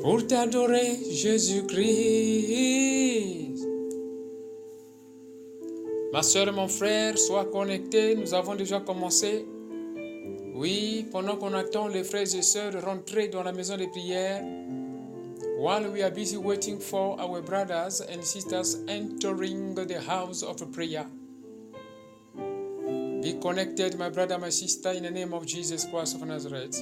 pour t'adorer, Jésus-Christ. Ma soeur et mon frère, sois connectés, nous avons déjà commencé. Oui, pendant qu'on attend les frères et sœurs de rentrer dans la maison de prière, while we are busy waiting for our brothers and sisters entering the house of prayer, be connected, my brother, my sister, in the name of Jesus Christ of Nazareth.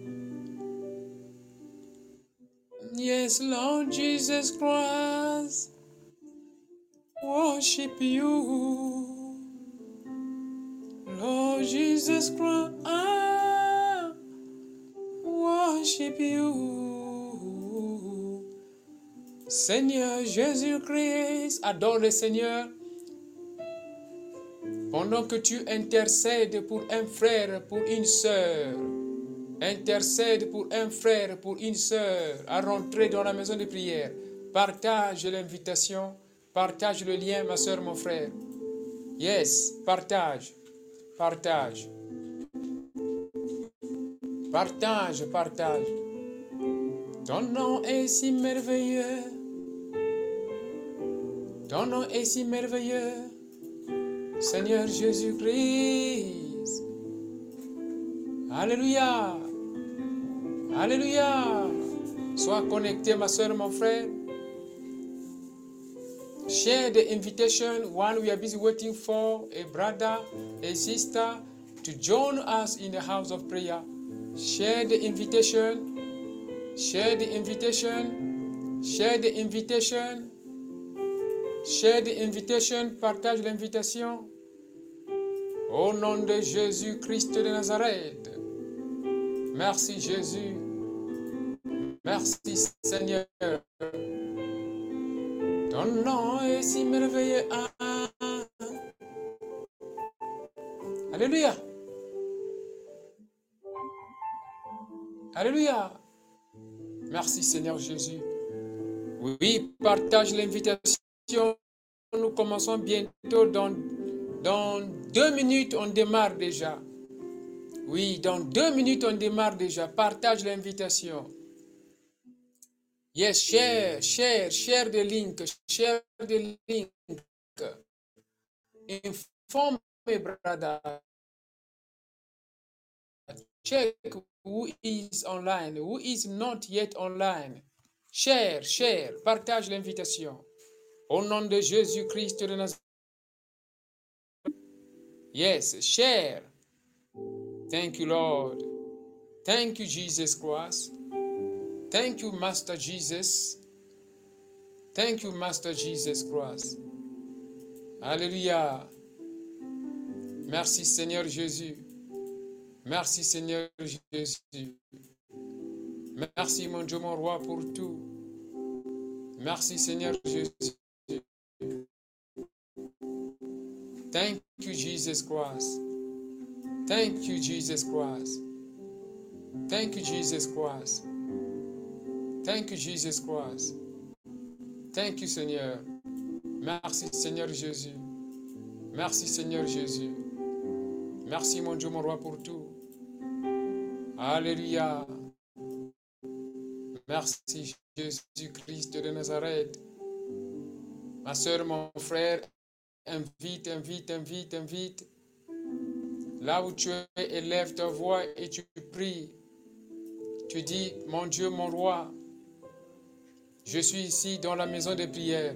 Yes, Lord Jesus Christ, worship you. Lord Jesus Christ, I worship you. Seigneur Jésus-Christ, adore le Seigneur. Pendant que tu intercèdes pour un frère, pour une sœur, intercède pour un frère, pour une sœur, à rentrer dans la maison de prière. Partage l'invitation, partage le lien, ma sœur, mon frère. Yes, partage, partage. Partage, partage. Ton nom est si merveilleux. Ton nom est si merveilleux. Seigneur Jésus-Christ. Alléluia. Alléluia. Sois connecté, ma soeur, mon frère. Share the invitation while we are busy waiting for a brother, a sister to join us in the house of prayer. Share the invitation. Share the invitation. Share the invitation. Share the invitation. Partage l'invitation. Au nom de Jésus-Christ de Nazareth. Merci Jésus. Merci Seigneur. Ton nom est si merveilleux. Alléluia. Alléluia. Merci Seigneur Jésus. Oui, partage l'invitation. Nous commençons bientôt dans 2 minutes, on démarre déjà. Oui, dans 2 minutes, on démarre déjà. Partage l'invitation. Yes, share the link, share the link. Inform me, brother. Check who is online, who is not yet online. Share, partage l'invitation. Au nom de Jésus-Christ de Nazareth. Yes, share. Thank you, Lord. Thank you, Jesus Christ. Thank you, Master Jesus. Thank you, Master Jesus Christ. Alléluia. Merci, Seigneur Jésus. Merci, Seigneur Jésus. Merci, mon Dieu, mon roi, pour tout. Merci, Seigneur Jésus. Thank you, Jesus Christ. Thank you, Jesus Christ. Thank you, Jesus Christ. Thank you, Jesus Christ. Thank you, Seigneur. Merci, Seigneur Jésus. Merci, Seigneur Jésus. Merci, mon Dieu, mon roi, pour tout. Alléluia. Merci, Jésus-Christ de Nazareth. Ma soeur, mon frère, invite. Là où tu es, élève ta voix et tu pries. Tu dis, mon Dieu, mon roi, je suis ici dans la maison de prière.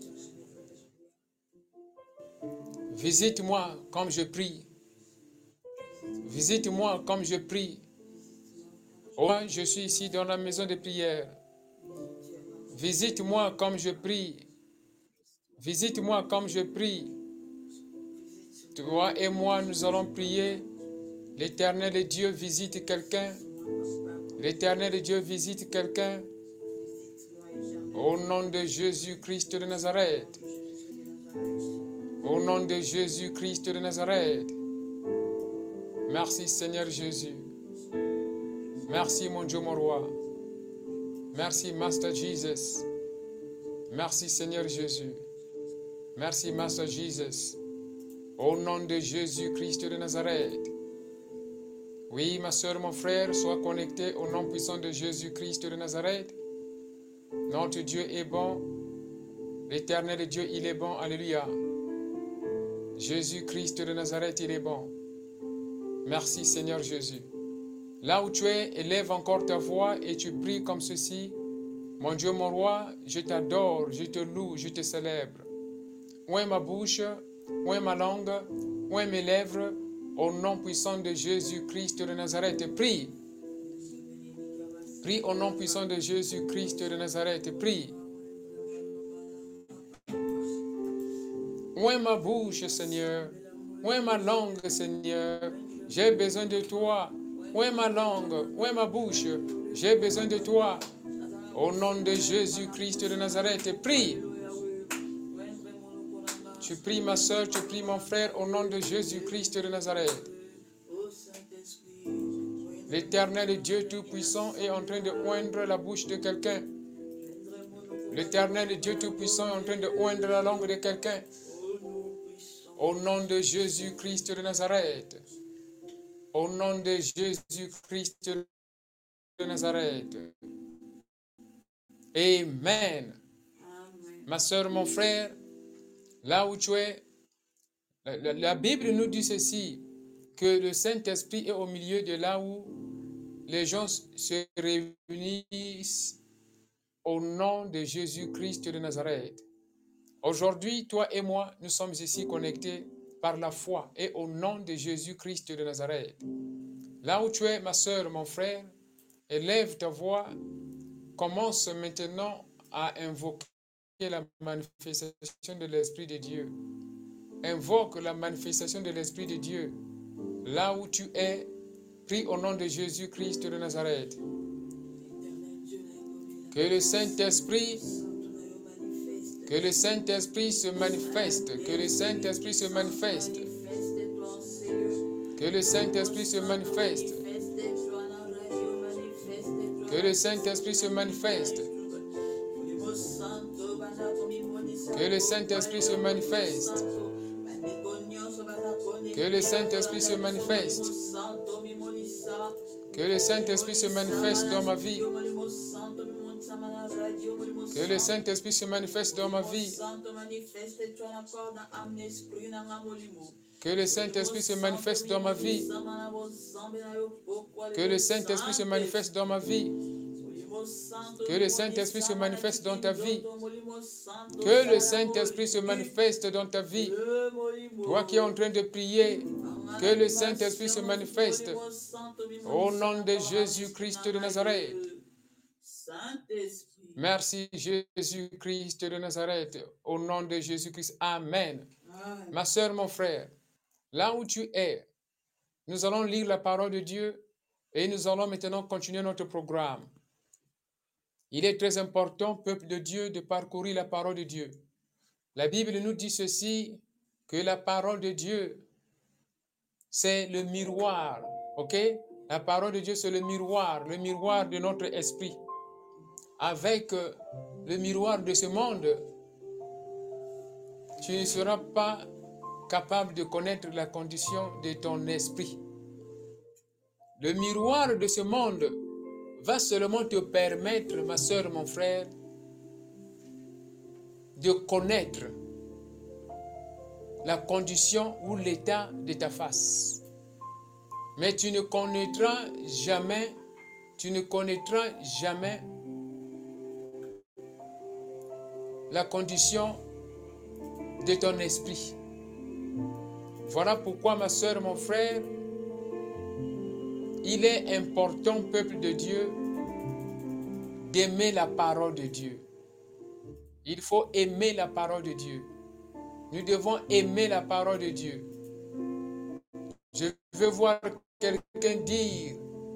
Visite-moi comme je prie. Visite-moi comme je prie. Oh, je suis ici dans la maison de prière. Visite-moi comme je prie. Visite-moi comme je prie. Toi et moi, nous allons prier. L'Éternel Dieu visite quelqu'un. L'Éternel Dieu visite quelqu'un. Au nom de Jésus-Christ de Nazareth. Au nom de Jésus-Christ de Nazareth. Merci Seigneur Jésus. Merci mon Dieu, mon roi. Merci Master Jesus. Merci Seigneur Jésus. Merci Master Jesus. Au nom de Jésus-Christ de Nazareth. Oui, ma soeur, mon frère, sois connecté au nom puissant de Jésus-Christ de Nazareth. Notre Dieu est bon. L'Éternel Dieu, il est bon. Alléluia. Jésus-Christ de Nazareth, il est bon. Merci Seigneur Jésus. Là où tu es, élève encore ta voix et tu pries comme ceci. Mon Dieu, mon roi, je t'adore, je te loue, je te célèbre. Où est ma bouche? Où est ma langue? Où est mes lèvres? Au nom puissant de Jésus-Christ de Nazareth, prie. Prie au nom puissant de Jésus-Christ de Nazareth, prie. Où est ma bouche, Seigneur? Où est ma langue, Seigneur? J'ai besoin de toi. Où est ma langue? Où est ma bouche? J'ai besoin de toi. Au nom de Jésus-Christ de Nazareth, prie. Tu pries ma soeur, tu pries mon frère, au nom de Jésus-Christ de Nazareth. L'Éternel Dieu Tout-Puissant est en train de oindre la bouche de quelqu'un. L'Éternel Dieu Tout-Puissant est en train de oindre la langue de quelqu'un. Au nom de Jésus-Christ de Nazareth. Au nom de Jésus-Christ de Nazareth. Amen. Ma soeur, mon frère, là où tu es, la Bible nous dit ceci, que le Saint-Esprit est au milieu de là où les gens se réunissent au nom de Jésus-Christ de Nazareth. Aujourd'hui, toi et moi, nous sommes ici connectés par la foi et au nom de Jésus-Christ de Nazareth. Là où tu es, ma soeur, mon frère, élève ta voix, commence maintenant à invoquer la manifestation de l'Esprit de Dieu. Invoque la manifestation de l'Esprit de Dieu. Là où tu es, prie au nom de Jésus-Christ de Nazareth. Que le Saint-Esprit se manifeste. Que le Saint-Esprit se manifeste. Que le Saint-Esprit se manifeste. Que le Saint-Esprit se manifeste. Que le Saint-Esprit se manifeste. Que le Saint-Esprit se manifeste. Que le Saint-Esprit se manifeste dans ma vie. Que le Saint-Esprit se manifeste dans ma vie. Que le Saint-Esprit se manifeste dans ma vie. Que le Saint-Esprit se manifeste dans ma vie. Que le Saint-Esprit se manifeste dans ta vie. Que le Saint-Esprit se manifeste dans ta vie. Toi qui es en train de prier, que le Saint-Esprit se manifeste au nom de Jésus-Christ de Nazareth. Merci Jésus-Christ de Nazareth. Au nom de Jésus-Christ. Amen. Ma soeur, mon frère, là où tu es, nous allons lire la parole de Dieu et nous allons maintenant continuer notre programme. Il est très important, peuple de Dieu, de parcourir la parole de Dieu. La Bible nous dit ceci, que la parole de Dieu, c'est le miroir, ok? La parole de Dieu, c'est le miroir de notre esprit. Avec le miroir de ce monde, tu ne seras pas capable de connaître la condition de ton esprit. Le miroir de ce monde va seulement te permettre, ma soeur, mon frère, de connaître la condition ou l'état de ta face. Mais tu ne connaîtras jamais la condition de ton esprit. Voilà pourquoi, ma soeur, mon frère, il est important, peuple de Dieu, d'aimer la parole de Dieu. Il faut aimer la parole de Dieu. Nous devons aimer la parole de Dieu. Je veux voir quelqu'un dire,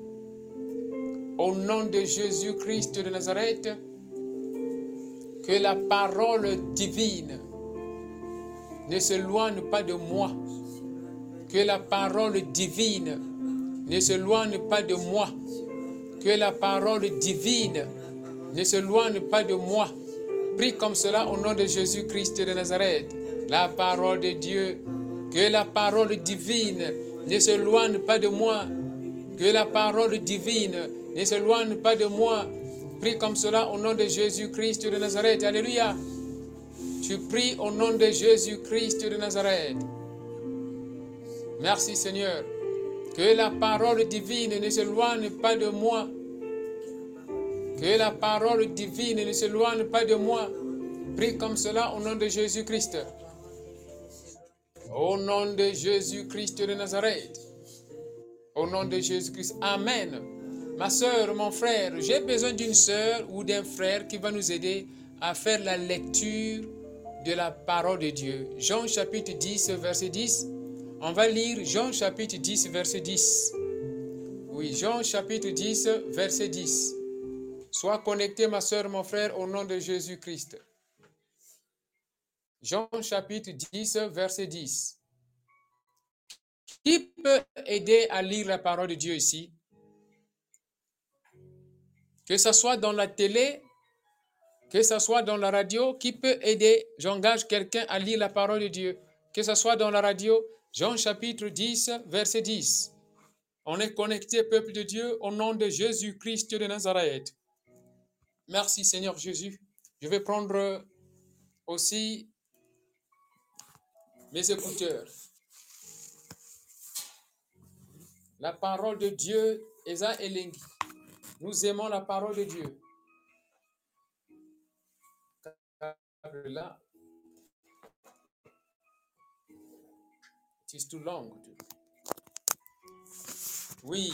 au nom de Jésus-Christ de Nazareth, que la parole divine ne s'éloigne pas de moi. Que la parole divine ne s'éloigne pas de moi. Que la parole divine ne s'éloigne pas de moi. Prie comme cela au nom de Jésus-Christ de Nazareth. La parole de Dieu. Que la parole divine ne s'éloigne pas de moi. Que la parole divine ne s'éloigne pas de moi. pries comme cela au nom de Jésus-Christ de Nazareth. Alléluia. Tu pries au nom de Jésus-Christ de Nazareth. Merci Seigneur. Que la parole divine ne s'éloigne pas de moi. Que la parole divine ne s'éloigne pas de moi. Prie comme cela au nom de Jésus-Christ. Au nom de Jésus-Christ de Nazareth. Au nom de Jésus-Christ. Amen. Ma soeur, mon frère, j'ai besoin d'une soeur ou d'un frère qui va nous aider à faire la lecture de la parole de Dieu. Jean chapitre 10, verset 10. On va lire Jean chapitre 10, verset 10. Oui, Jean chapitre 10, verset 10. Sois connecté, ma soeur, mon frère, au nom de Jésus-Christ. Jean chapitre 10, verset 10. Qui peut aider à lire la parole de Dieu ici? Que ce soit dans la télé, que ce soit dans la radio, qui peut aider? J'engage quelqu'un à lire la parole de Dieu. Que ce soit dans la radio, Jean chapitre 10, verset 10. On est connecté, peuple de Dieu, au nom de Jésus-Christ de Nazareth. Merci Seigneur Jésus. Je vais prendre aussi mes écouteurs. La parole de Dieu, Esa Elengi. Nous aimons la parole de Dieu. Là, it is too long. Oui.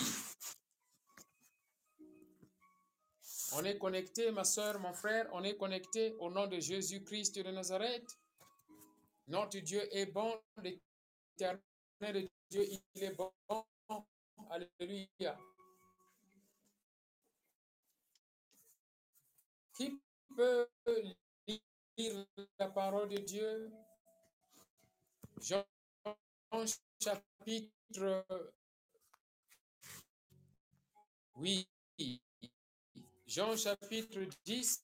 On est connecté, ma soeur, mon frère, on est connecté au nom de Jésus-Christ de Nazareth. Notre Dieu est bon, l'éternel Dieu, il est bon. Alléluia. Qui peut lire la parole de Dieu? Jean chapitre, oui, Jean chapitre 10.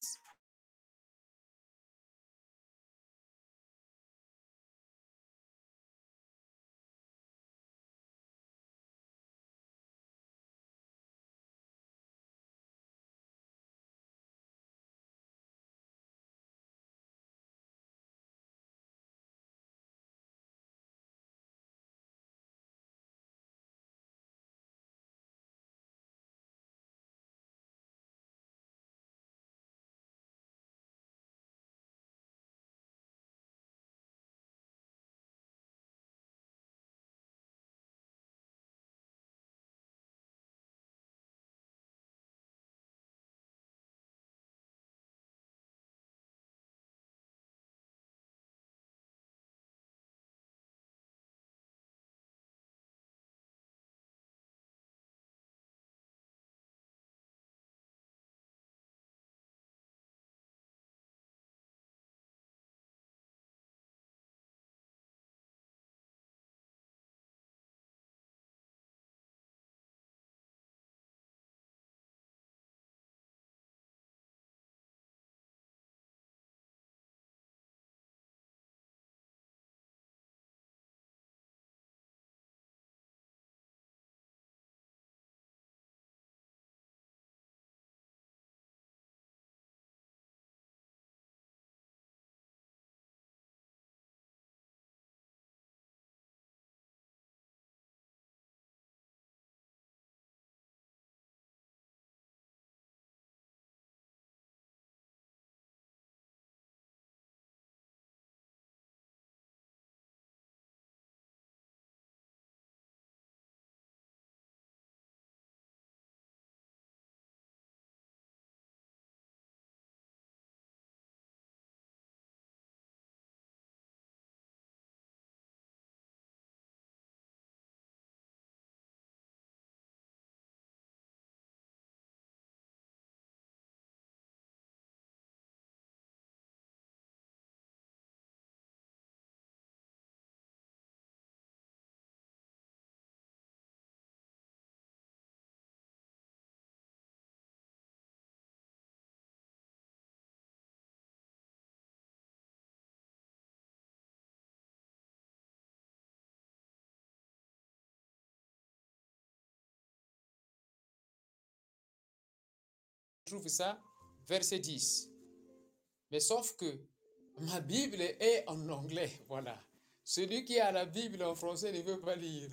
Trouve ça verset 10. Mais sauf que ma Bible est en anglais, voilà. Celui qui a la Bible en français ne veut pas lire.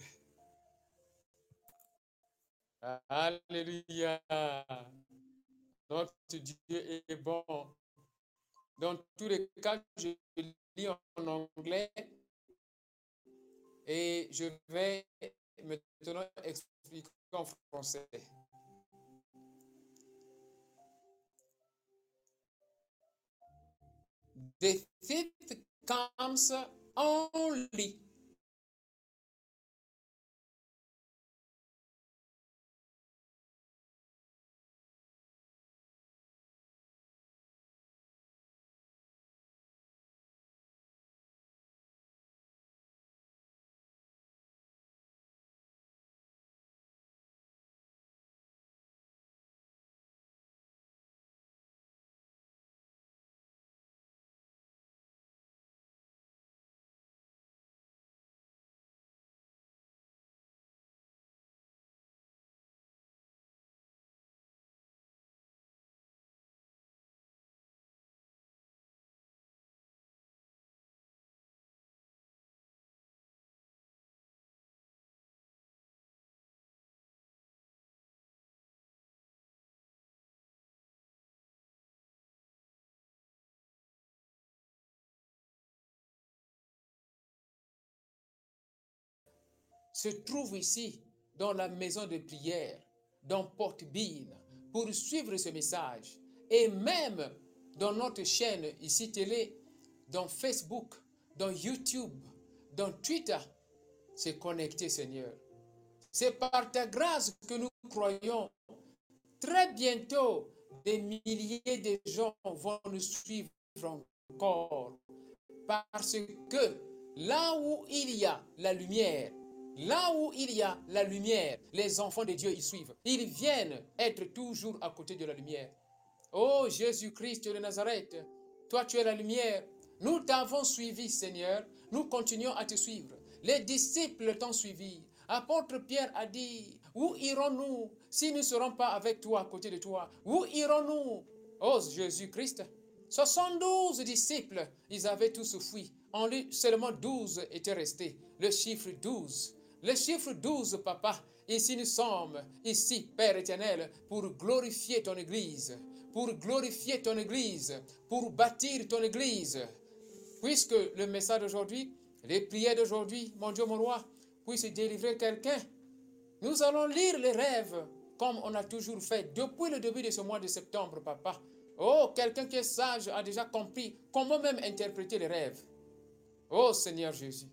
Alléluia. Notre Dieu est bon. Dans tous les cas, je lis en anglais et je vais maintenant expliquer en français. The thief comes only se trouve ici dans la maison de prière, dans Porte-Bean, pour suivre ce message. Et même dans notre chaîne ici télé, dans Facebook, dans YouTube, dans Twitter, c'est connecté, Seigneur. C'est par ta grâce que nous croyons. Très bientôt, des milliers de gens vont nous suivre encore. Parce que là où il y a la lumière, là où il y a la lumière, les enfants de Dieu y suivent. Ils viennent être toujours à côté de la lumière. Oh Jésus-Christ de Nazareth, toi tu es la lumière. Nous t'avons suivi, Seigneur. Nous continuons à te suivre. Les disciples t'ont suivi. Apôtre Pierre a dit, où irons-nous si nous ne serons pas avec toi, à côté de toi? Où irons-nous? Oh Jésus-Christ, 72 disciples, ils avaient tous fui. En lui, seulement 12 étaient restés. Le chiffre 12. Le chiffre 12, papa. Ici nous sommes, ici, Père éternel, pour glorifier ton Église. Pour glorifier ton Église. Pour bâtir ton Église. Puisque le message d'aujourd'hui, les prières d'aujourd'hui, mon Dieu, mon roi, puisse délivrer quelqu'un. Nous allons lire les rêves comme on a toujours fait depuis le début de ce mois de septembre, papa. Oh, quelqu'un qui est sage a déjà compris comment même interpréter les rêves. Oh, Seigneur Jésus.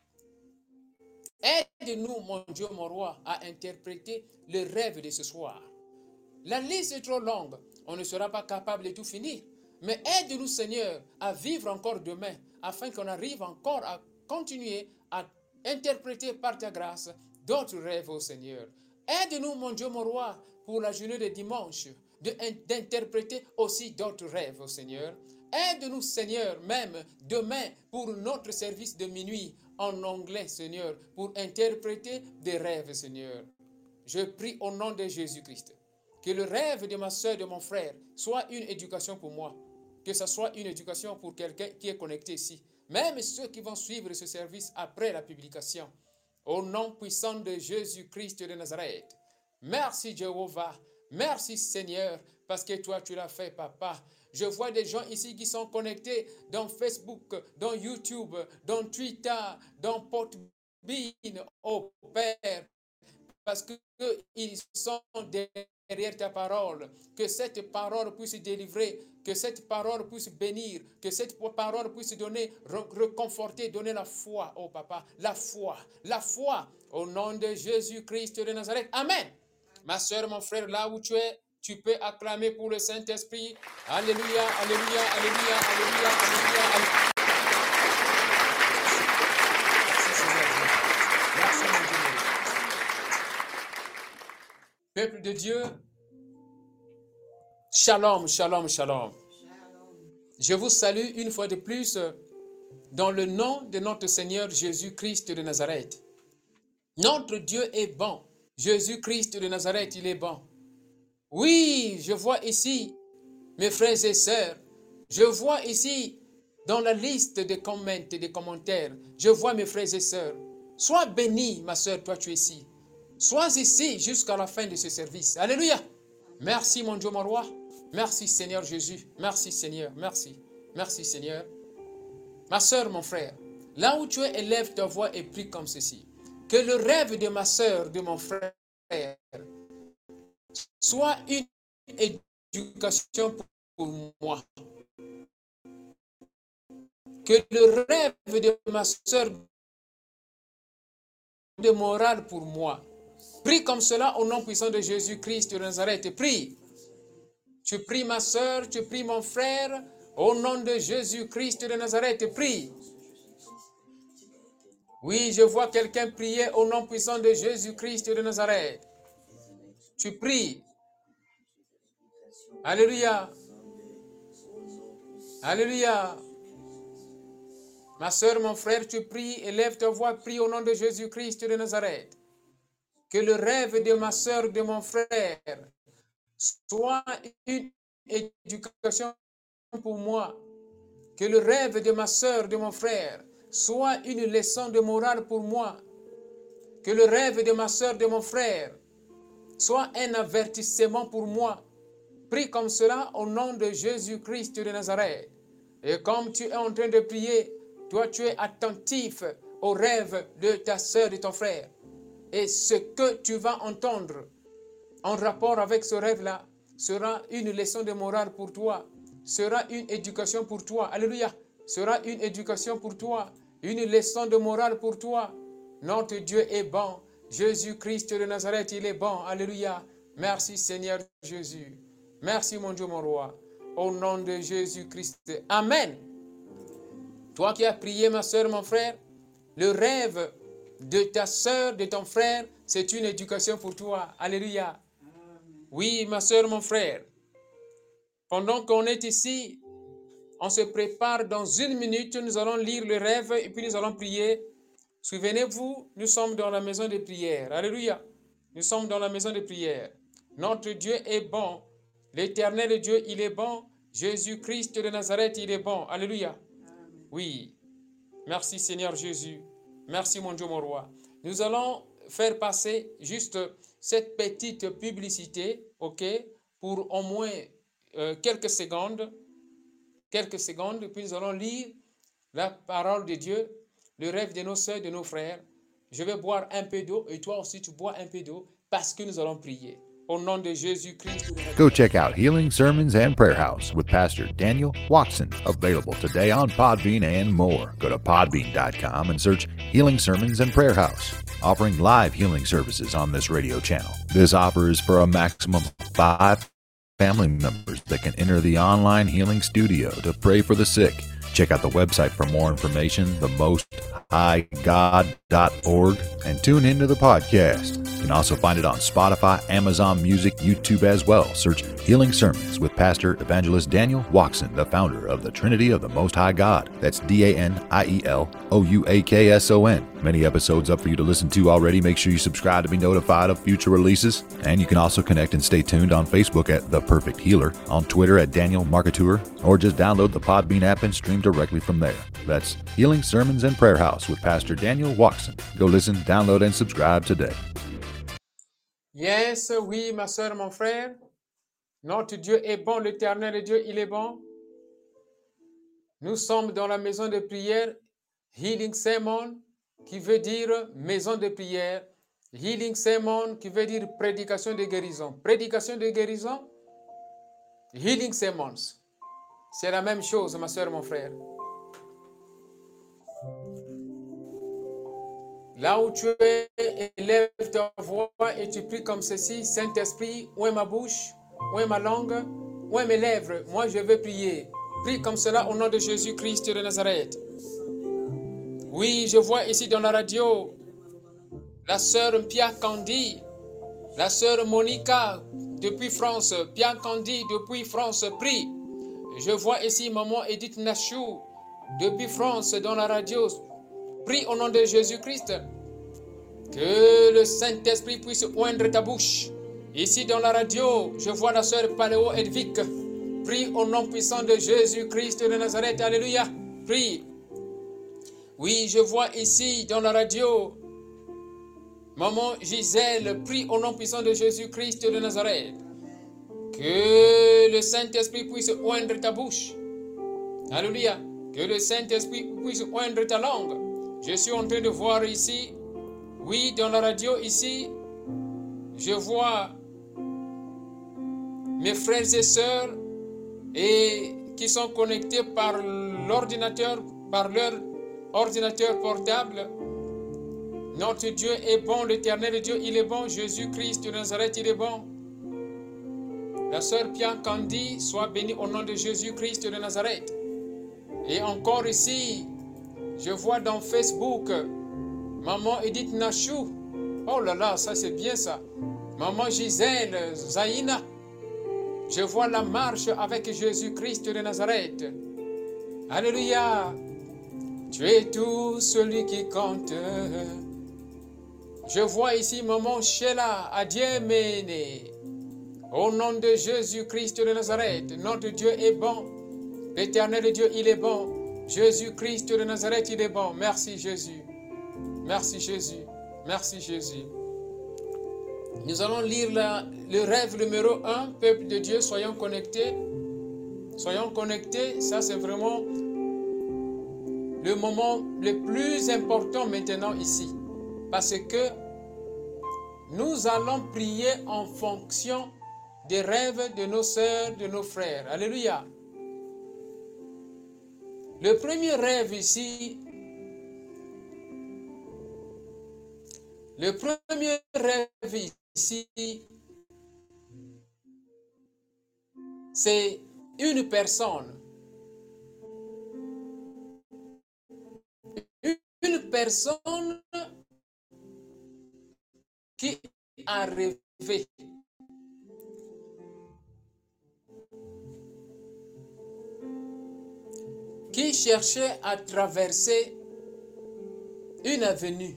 Aide-nous, mon Dieu, mon roi, à interpréter le rêve de ce soir. La liste est trop longue. On ne sera pas capable de tout finir. Mais aide-nous, Seigneur, à vivre encore demain, afin qu'on arrive encore à continuer à interpréter par ta grâce d'autres rêves, au Seigneur. Aide-nous, mon Dieu, mon roi, pour la journée de dimanche, d'interpréter aussi d'autres rêves, au Seigneur. Aide-nous, Seigneur, même demain, pour notre service de minuit en anglais, Seigneur, pour interpréter des rêves, Seigneur. Je prie au nom de Jésus-Christ, que le rêve de ma soeur, de mon frère, soit une éducation pour moi, que ce soit une éducation pour quelqu'un qui est connecté ici, même ceux qui vont suivre ce service après la publication. Au nom puissant de Jésus-Christ de Nazareth. Merci Jéhovah, merci Seigneur, parce que toi tu l'as fait, papa. Je vois des gens ici qui sont connectés dans Facebook, dans YouTube, dans Twitter, dans Podbean, oh Père, parce qu'ils sont derrière ta parole. Que cette parole puisse délivrer, que cette parole puisse bénir, que cette parole puisse donner, reconforter, donner la foi, oh papa, la foi, au nom de Jésus-Christ de Nazareth. Amen. Ma soeur, mon frère, là où tu es, tu peux acclamer pour le Saint-Esprit. Alléluia, alléluia, alléluia, alléluia, alléluia, alléluia. Merci, mon Dieu. Peuple de Dieu, shalom, shalom, shalom. Je vous salue une fois de plus dans le nom de notre Seigneur Jésus-Christ de Nazareth. Notre Dieu est bon. Jésus-Christ de Nazareth, il est bon. Oui, je vois ici mes frères et sœurs. Je vois ici, dans la liste des commentaires, je vois mes frères et sœurs. Sois béni, ma sœur, toi tu es ici. Sois ici jusqu'à la fin de ce service. Alléluia. Merci, mon Dieu, mon roi. Merci, Seigneur Jésus. Merci, Seigneur. Merci. Merci, Seigneur. Ma sœur, mon frère, là où tu es, élève ta voix et prie comme ceci. Que le rêve de ma sœur, de mon frère, soit une éducation pour moi. Que le rêve de ma sœur de morale pour moi. Prie comme cela au nom puissant de Jésus-Christ de Nazareth. Prie. Tu pries ma sœur, tu pries mon frère, au nom de Jésus-Christ de Nazareth. Prie. Oui, je vois quelqu'un prier au nom puissant de Jésus-Christ de Nazareth. Tu pries. Alléluia. Alléluia. Ma sœur, mon frère, tu pries, élève ta voix, prie au nom de Jésus-Christ de Nazareth. Que le rêve de ma sœur, de mon frère, soit une éducation pour moi. Que le rêve de ma sœur, de mon frère, soit une leçon de morale pour moi. Que le rêve de ma sœur, de mon frère, soit un avertissement pour moi. Prie comme cela au nom de Jésus-Christ de Nazareth. Et comme tu es en train de prier, toi tu es attentif au rêve de ta sœur, de ton frère. Et ce que tu vas entendre en rapport avec ce rêve-là sera une leçon de morale pour toi, sera une éducation pour toi. Alléluia. Sera une éducation pour toi, une leçon de morale pour toi. Notre Dieu est bon. Jésus-Christ de Nazareth, il est bon. Alléluia. Merci Seigneur Jésus. Merci mon Dieu, mon roi. Au nom de Jésus-Christ. Amen. Toi qui as prié, ma soeur, mon frère, le rêve de ta soeur, de ton frère, c'est une éducation pour toi. Alléluia. Oui, ma soeur, mon frère. Pendant qu'on est ici, on se prépare dans 1 minute, nous allons lire le rêve et puis nous allons prier. Souvenez-vous, nous sommes dans la maison de prière. Alléluia. Nous sommes dans la maison de prière. Notre Dieu est bon. L'Éternel Dieu, il est bon. Jésus-Christ de Nazareth, il est bon. Alléluia. Oui. Merci Seigneur Jésus. Merci mon Dieu, mon roi. Nous allons faire passer juste cette petite publicité, ok, pour au moins quelques secondes, puis nous allons lire la parole de Dieu, le rêve de nos soeurs, de nos frères. Je vais boire un peu d'eau et toi aussi tu bois un peu d'eau parce que nous allons prier. Au nom de Jésus-Christ. Go check out Healing Sermons and Prayer House with Pastor Daniel Watson, available today on Podbean and more. Go to podbean.com and search Healing Sermons and Prayer House, offering live healing services on this radio channel. This offer is for a maximum of 5 family members that can enter the online healing studio to pray for the sick. Check out the website for more information, themosthighgod.org, and tune into the podcast. You can also find it on Spotify, Amazon Music, YouTube as well. Search Healing Sermons with Pastor Evangelist Daniel Watson, the founder of the Trinity of the Most High God. That's DANIELOUAKSON. Many episodes up for you to listen to already. Make sure you subscribe to be notified of future releases. And you can also connect and stay tuned on Facebook at The Perfect Healer, on Twitter at Daniel Marketeur, or just download the Podbean app and stream directly from there. That's Healing Sermons and Prayer House with Pastor Daniel Watson. Go listen, download, and subscribe today. Yes, oui, ma soeur, mon frère. Notre Dieu est bon, l'Éternel Dieu, il est bon. Nous sommes dans la maison de prière, Healing Sermon, qui veut dire maison de prière. Healing Sermon, qui veut dire prédication de guérison. Prédication de guérison, Healing Sermons. C'est la même chose, ma soeur, mon frère. Là où tu es, élève ta voix et tu pries comme ceci. Saint-Esprit, où est ma bouche? Où est ma langue? Où est mes lèvres? Moi, je vais prier. Prie comme cela au nom de Jésus-Christ de Nazareth. Oui, je vois ici dans la radio la sœur Pia Candy, la sœur Monica depuis France. Pia Candy depuis France, prie. Je vois ici maman Edith Nachou depuis France dans la radio. Prie au nom de Jésus-Christ. Que le Saint-Esprit puisse oindre ta bouche. Ici dans la radio, je vois la sœur Paléo Edvic. Prie au nom puissant de Jésus-Christ de Nazareth. Alléluia. Prie. Oui, je vois ici dans la radio, Maman Gisèle, prie au nom puissant de Jésus-Christ de Nazareth. Que le Saint-Esprit puisse oindre ta bouche. Alléluia. Que le Saint-Esprit puisse oindre ta langue. Je suis en train de voir ici, oui, dans la radio ici, je vois mes frères et sœurs et qui sont connectés par l'ordinateur, par leur ordinateur portable. Notre Dieu est bon, l'Éternel Dieu, il est bon. Jésus-Christ de Nazareth, il est bon. La sœur Pia Candy, soit bénie au nom de Jésus-Christ de Nazareth. Et encore ici, je vois dans Facebook, Maman Edith Nachou. Oh là là, ça c'est bien ça. Maman Gisèle Zaïna. Je vois la marche avec Jésus-Christ de Nazareth. Alléluia. Tu es tout celui qui compte. Je vois ici Maman Sheila Adiemene. Au nom de Jésus-Christ de Nazareth, notre Dieu est bon. L'Éternel Dieu, il est bon. Jésus-Christ de Nazareth, il est bon. Merci Jésus. Merci Jésus. Merci Jésus. Nous allons lire le rêve numéro 1. Peuple de Dieu, soyons connectés. Soyons connectés. Ça, c'est vraiment le moment le plus important maintenant ici. Parce que nous allons prier en fonction des rêves de nos sœurs, de nos frères. Alléluia. Le premier rêve ici, c'est une personne. Une personne qui a rêvé. Qui cherchait à traverser une avenue.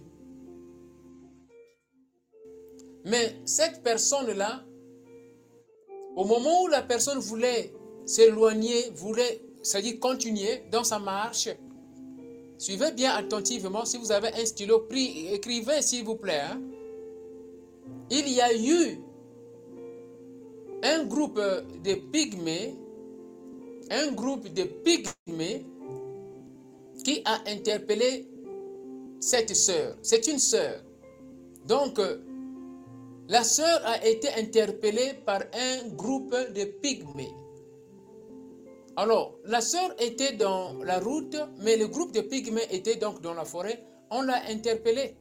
Mais cette personne-là, au moment où la personne voulait s'éloigner, c'est-à-dire continuer dans sa marche, suivez bien attentivement, si vous avez un stylo, écrivez s'il vous plaît. Hein. Il y a eu un groupe de pygmées, qui a interpellé cette sœur. C'est une sœur. Donc, la sœur a été interpellée par un groupe de pygmées. Alors, la sœur était dans la route, mais le groupe de pygmées était donc dans la forêt. On l'a interpellée.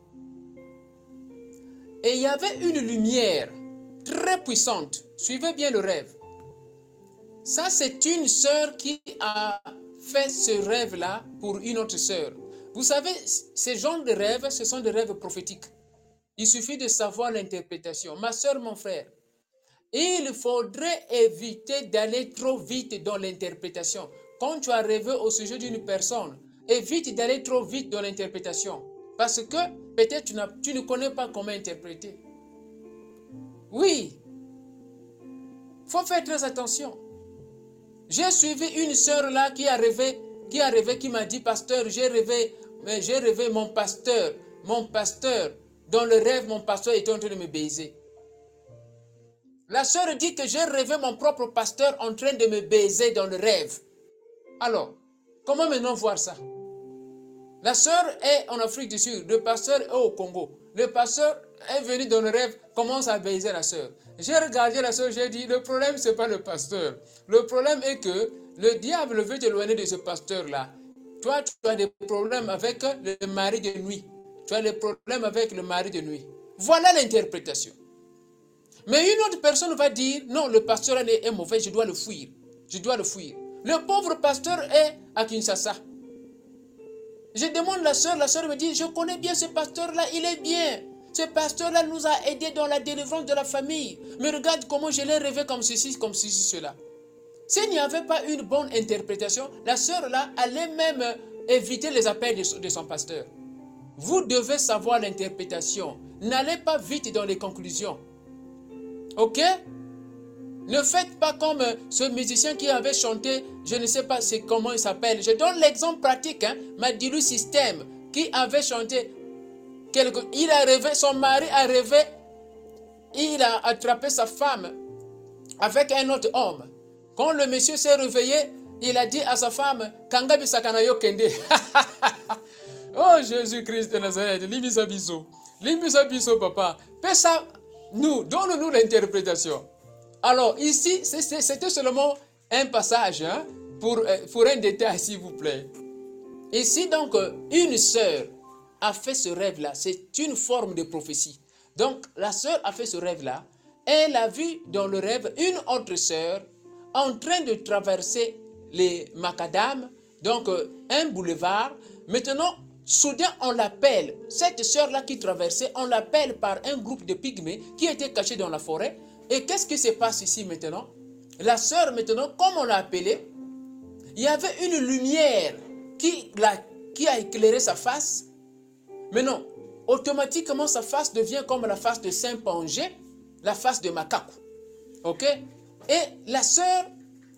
Et il y avait une lumière très puissante. Suivez bien le rêve. Ça, c'est une sœur qui a fait ce rêve-là pour une autre sœur. Vous savez, ces genres de rêves, ce sont des rêves prophétiques. Il suffit de savoir l'interprétation. Ma sœur, mon frère, il faudrait éviter d'aller trop vite dans l'interprétation. Quand tu as rêvé au sujet d'une personne, évite d'aller trop vite dans l'interprétation. Parce que peut-être tu ne connais pas comment interpréter. Oui, il faut faire très attention. J'ai suivi une sœur là qui a rêvé, qui m'a dit, pasteur, j'ai rêvé mon pasteur. Dans le rêve, mon pasteur était en train de me baiser. La sœur dit que j'ai rêvé mon propre pasteur en train de me baiser dans le rêve. Alors, comment maintenant voir ça? La sœur est en Afrique du Sud, le pasteur est au Congo. Le pasteur est venu dans le rêve, commence à baiser la sœur. J'ai regardé la sœur, j'ai dit, le problème, ce n'est pas le pasteur. Le problème est que le diable veut t'éloigner de ce pasteur-là. Toi, tu as des problèmes avec le mari de nuit. Tu as des problèmes avec le mari de nuit. Voilà l'interprétation. Mais une autre personne va dire, non, le pasteur est mauvais, je dois le fuir. Je dois le fuir. Le pauvre pasteur est à Kinshasa. Je demande la sœur me dit, je connais bien ce pasteur-là, il est bien. Ce pasteur-là nous a aidés dans la délivrance de la famille. Mais regarde comment je l'ai rêvé comme ceci, cela. S'il n'y avait pas une bonne interprétation, la sœur-là allait même éviter les appels de son pasteur. Vous devez savoir l'interprétation. N'allez pas vite dans les conclusions. Ok? Ne faites pas comme ce musicien qui avait chanté, je ne sais pas comment il s'appelle. Je donne l'exemple pratique, Madilu System, qui avait chanté, il a rêvé, son mari a rêvé, il a attrapé sa femme avec un autre homme. Quand le monsieur s'est réveillé, il a dit à sa femme, Kangabi Sakanayo Kende. Oh Jésus-Christ de Nazareth, Limisabiso, papa. Fais ça, donne-nous l'interprétation. Alors ici, c'était seulement un passage, pour un détail, s'il vous plaît. Ici, donc, une sœur a fait ce rêve-là. C'est une forme de prophétie. Donc, la sœur a fait ce rêve-là. Elle a vu dans le rêve une autre sœur en train de traverser les macadams, donc un boulevard. Maintenant, soudain, on l'appelle, cette sœur-là qui traversait, on l'appelle par un groupe de pygmées qui était caché dans la forêt. Et qu'est-ce qui se passe ici maintenant? La sœur, maintenant, comme on l'a appelée, il y avait une lumière qui a éclairé sa face. Mais non, automatiquement, sa face devient comme la face de Saint-Pangé, la face de Makaku. Ok? Et la sœur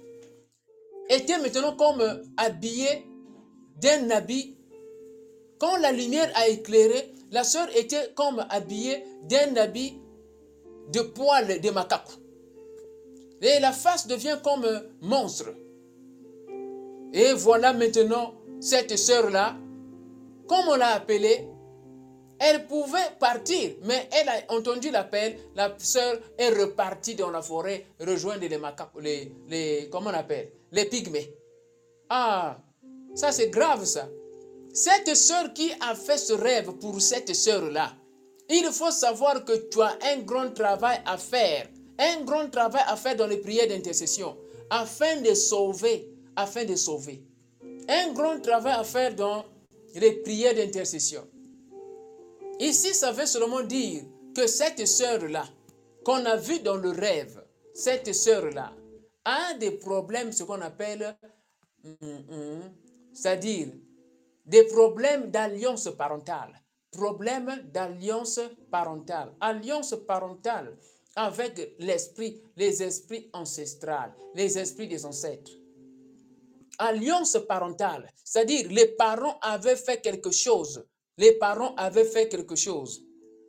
était maintenant comme habillée d'un habit. Quand la lumière a éclairé, la sœur était comme habillée d'un habit de poils de macaque. Et la face devient comme un monstre. Et voilà maintenant cette sœur-là, comme on l'a appelée, elle pouvait partir, mais elle a entendu l'appel, la sœur est repartie dans la forêt, rejoindre les macaques, comment on appelle, les pygmées. Ah, ça c'est grave ça. Cette sœur qui a fait ce rêve pour cette sœur-là, il faut savoir que tu as un grand travail à faire. Un grand travail à faire dans les prières d'intercession. Afin de sauver. Un grand travail à faire dans les prières d'intercession. Ici, ça veut seulement dire que cette sœur-là, qu'on a vu dans le rêve, cette sœur-là, a des problèmes, ce qu'on appelle, c'est-à-dire des problèmes d'alliance parentale. Problème d'alliance parentale. Alliance parentale avec l'esprit, les esprits ancestrales, les esprits des ancêtres. Alliance parentale, c'est-à-dire les parents avaient fait quelque chose. Les parents avaient fait quelque chose.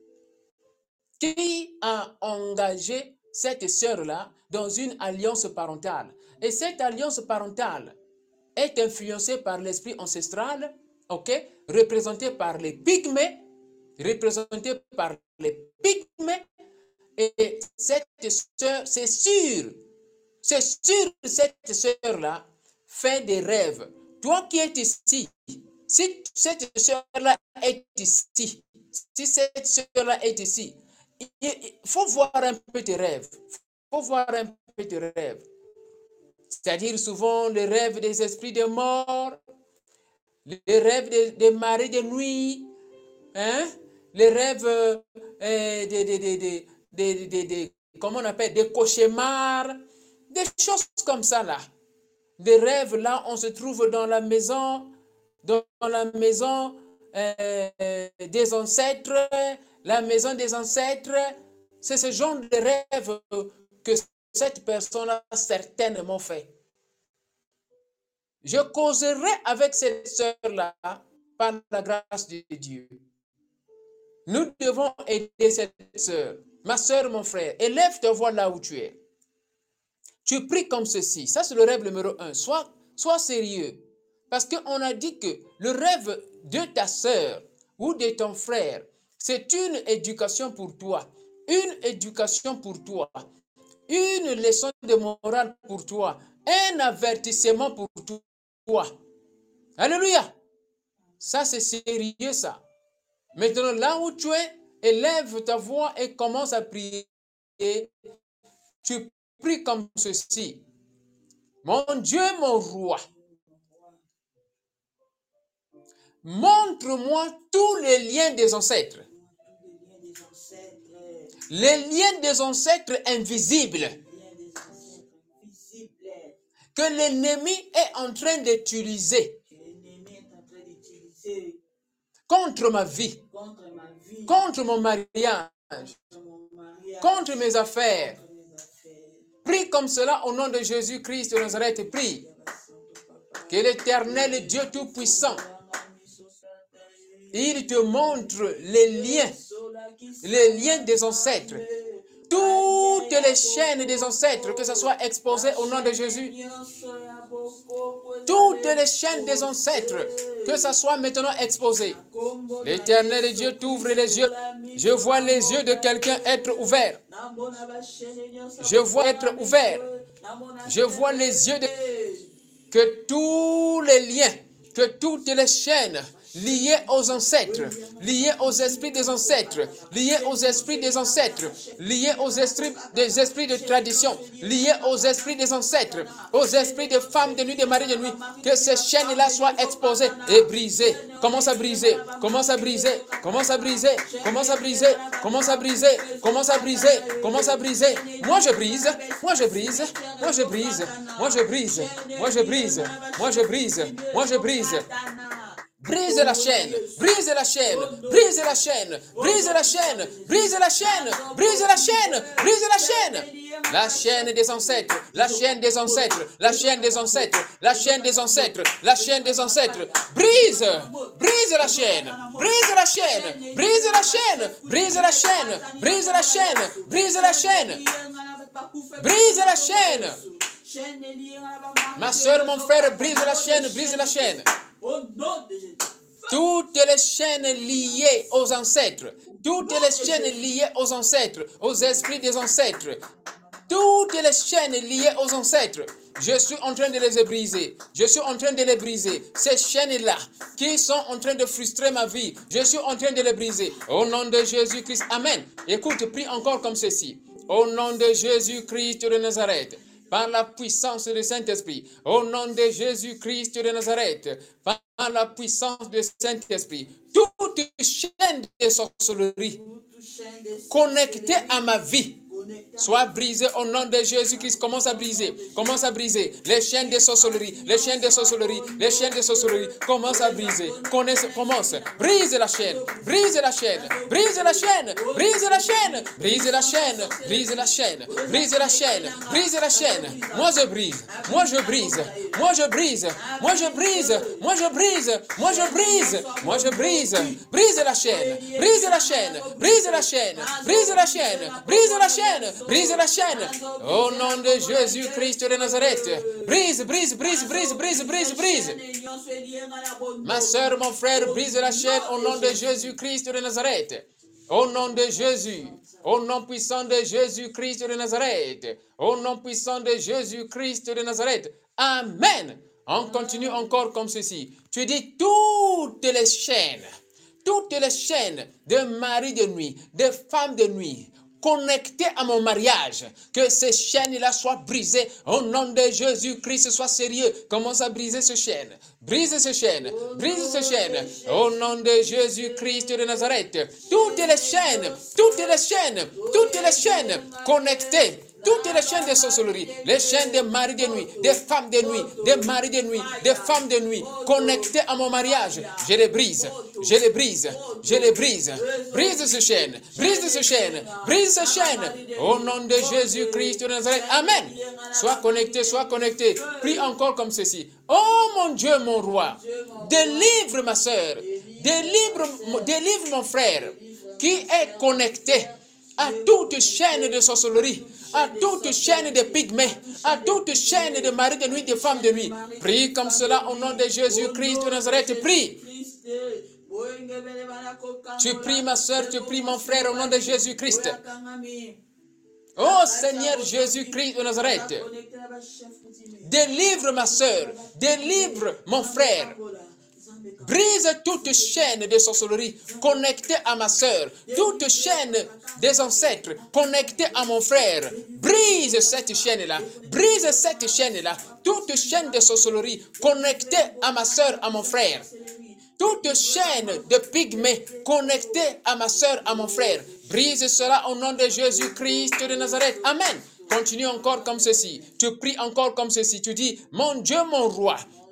Qui a engagé cette sœur-là dans une alliance parentale? Et cette alliance parentale est influencée par l'esprit ancestral, représenté par les pygmées, et cette sœur, c'est sûr que cette sœur-là fait des rêves. Toi qui es ici, si cette sœur-là est ici, il faut voir un peu tes rêves. C'est-à-dire souvent les rêves des esprits de mort, les rêves des marées de nuit, les rêves comment on appelle, des cauchemars, des choses comme ça là. Des rêves là, on se trouve dans la maison des ancêtres, la maison des ancêtres. C'est ce genre de rêve que cette personne-là certainement fait. Je causerai avec cette sœur-là par la grâce de Dieu. Nous devons aider cette sœur. Ma sœur, mon frère, élève ta voix là où tu es. Tu pries comme ceci. Ça, c'est le rêve numéro 1. Sois sérieux. Parce qu'on a dit que le rêve de ta sœur ou de ton frère, c'est une éducation pour toi. Une éducation pour toi. Une leçon de morale pour toi. Un avertissement pour toi. Alléluia. Ça, c'est sérieux, ça. Maintenant, là où tu es, élève ta voix et commence à prier. Tu pries comme ceci. Mon Dieu, mon roi, montre-moi tous les liens des ancêtres. Les liens des ancêtres invisibles que l'ennemi est en train d'utiliser contre ma vie, contre mon mariage, contre mes affaires. Prie Prie comme cela au nom de Jésus-Christ de Nazareth. Prie. Que l'Éternel Dieu Tout-Puissant, il te montre les liens des ancêtres. Toutes les chaînes des ancêtres, que ce soit exposé au nom de Jésus. Toutes les chaînes des ancêtres, que ce soit maintenant exposé. L'Éternel Dieu t'ouvre les yeux. Je vois les yeux de quelqu'un être ouverts. Je vois être ouverts. Je vois les yeux de... Que tous les liens, que toutes les chaînes liées aux ancêtres, liées aux esprits des ancêtres, liées aux esprits des ancêtres, liées aux esprits des esprits de tradition, liées aux esprits des ancêtres, aux esprits de femmes de nuit, de maris de nuit, que ces chaînes-là soient exposées et brisées. Commence à briser, commence à briser, commence à briser, commence à briser, commence à briser, commence à briser, commence à briser. Moi je brise, moi je brise, moi je brise, moi je brise, moi je brise, moi je brise, moi je brise. Brise la chaîne, brise la chaîne, brise la chaîne, brise la chaîne, brise la chaîne, brise la chaîne, brise la chaîne. La chaîne des ancêtres, la chaîne des ancêtres, la chaîne des ancêtres, la chaîne des ancêtres, la chaîne des ancêtres. Brise, brise la chaîne, brise la chaîne, brise la chaîne, brise la chaîne, brise la chaîne, brise la chaîne, brise la chaîne. Ma soeur, mon frère, brise la chaîne, brise la chaîne. Toutes les chaînes liées aux ancêtres, toutes les chaînes liées aux ancêtres, aux esprits des ancêtres, toutes les chaînes liées aux ancêtres, je suis en train de les briser. Je suis en train de les briser. Ces chaînes-là qui sont en train de frustrer ma vie, je suis en train de les briser. Au nom de Jésus-Christ, Amen. Écoute, prie encore comme ceci. Au nom de Jésus-Christ de Nazareth. Par la puissance du Saint-Esprit, au nom de Jésus-Christ de Nazareth, par la puissance du Saint-Esprit, toute chaîne de sorcellerie connectée à ma vie, soit brisée au nom de Jésus-Christ. Commence à briser, commence à briser les chaînes de sorcellerie, les chaînes de sorcellerie, les chaînes de sorcellerie. Commence à briser, commence, brise la chaîne, brise la chaîne, brise la chaîne, brise la chaîne, brise la chaîne, brise la chaîne, brise la chaîne, brise la chaîne. Moi je brise, moi je brise, moi je brise, moi je brise, moi je brise, moi je brise, moi je brise, brise la chaîne, brise la chaîne, brise la chaîne, brise la chaîne, brise la chaîne. Brise la chaîne. Au nom de Jésus-Christ de Nazareth. Brise, brise, brise, brise, brise, brise, brise. Ma soeur, mon frère, brise la chaîne au nom de Jésus-Christ de Nazareth. Au nom de Jésus. Au nom puissant de Jésus-Christ de Nazareth. Au nom puissant de Jésus-Christ de Nazareth. Amen. On continue encore comme ceci. Tu dis toutes les chaînes de mari de nuit, de femme de nuit, connecté à mon mariage, que ces chaînes-là soient brisées au nom de Jésus-Christ. Sois sérieux, commence à briser ces chaînes, brise ces chaînes, brise ces chaînes au nom de Jésus-Christ de Nazareth. Toutes les chaînes, toutes les chaînes, toutes les chaînes connectées, toutes les chaînes de sorcellerie, les chaînes des maris de nuit, des femmes de nuit, des maris de nuit, des femmes de nuit, connectées à mon mariage, je les brise, je les brise, je les brise. Brise ces chaînes, brise ces chaînes, brise ces chaînes. Au nom de Jésus-Christ de Nazareth. Amen. Sois connecté, sois connecté. Prie encore comme ceci. Oh mon Dieu, mon roi, délivre ma soeur, délivre mon frère qui est connecté à toute chaîne de sorcellerie, à toute chaîne de pygmées, à toute chaîne de maris de nuit, de femmes de nuit. Prie comme cela au nom de Jésus-Christ de Nazareth. Prie. Tu pries ma soeur, tu pries mon frère au nom de Jésus-Christ. Oh Seigneur Jésus-Christ de Nazareth. Délivre ma soeur, délivre mon frère. Brise toute chaîne de sorcellerie connectée à ma soeur, toute chaîne des ancêtres connectée à mon frère. Brise cette chaîne-là, brise cette chaîne-là, toute chaîne de sorcellerie connectée à ma soeur, à mon frère. Toute chaîne de pygmées connectée à ma soeur, à mon frère. Brise cela au nom de Jésus-Christ de Nazareth. Amen. Continue encore comme ceci. Tu pries encore comme ceci. Tu dis, mon Dieu, mon roi.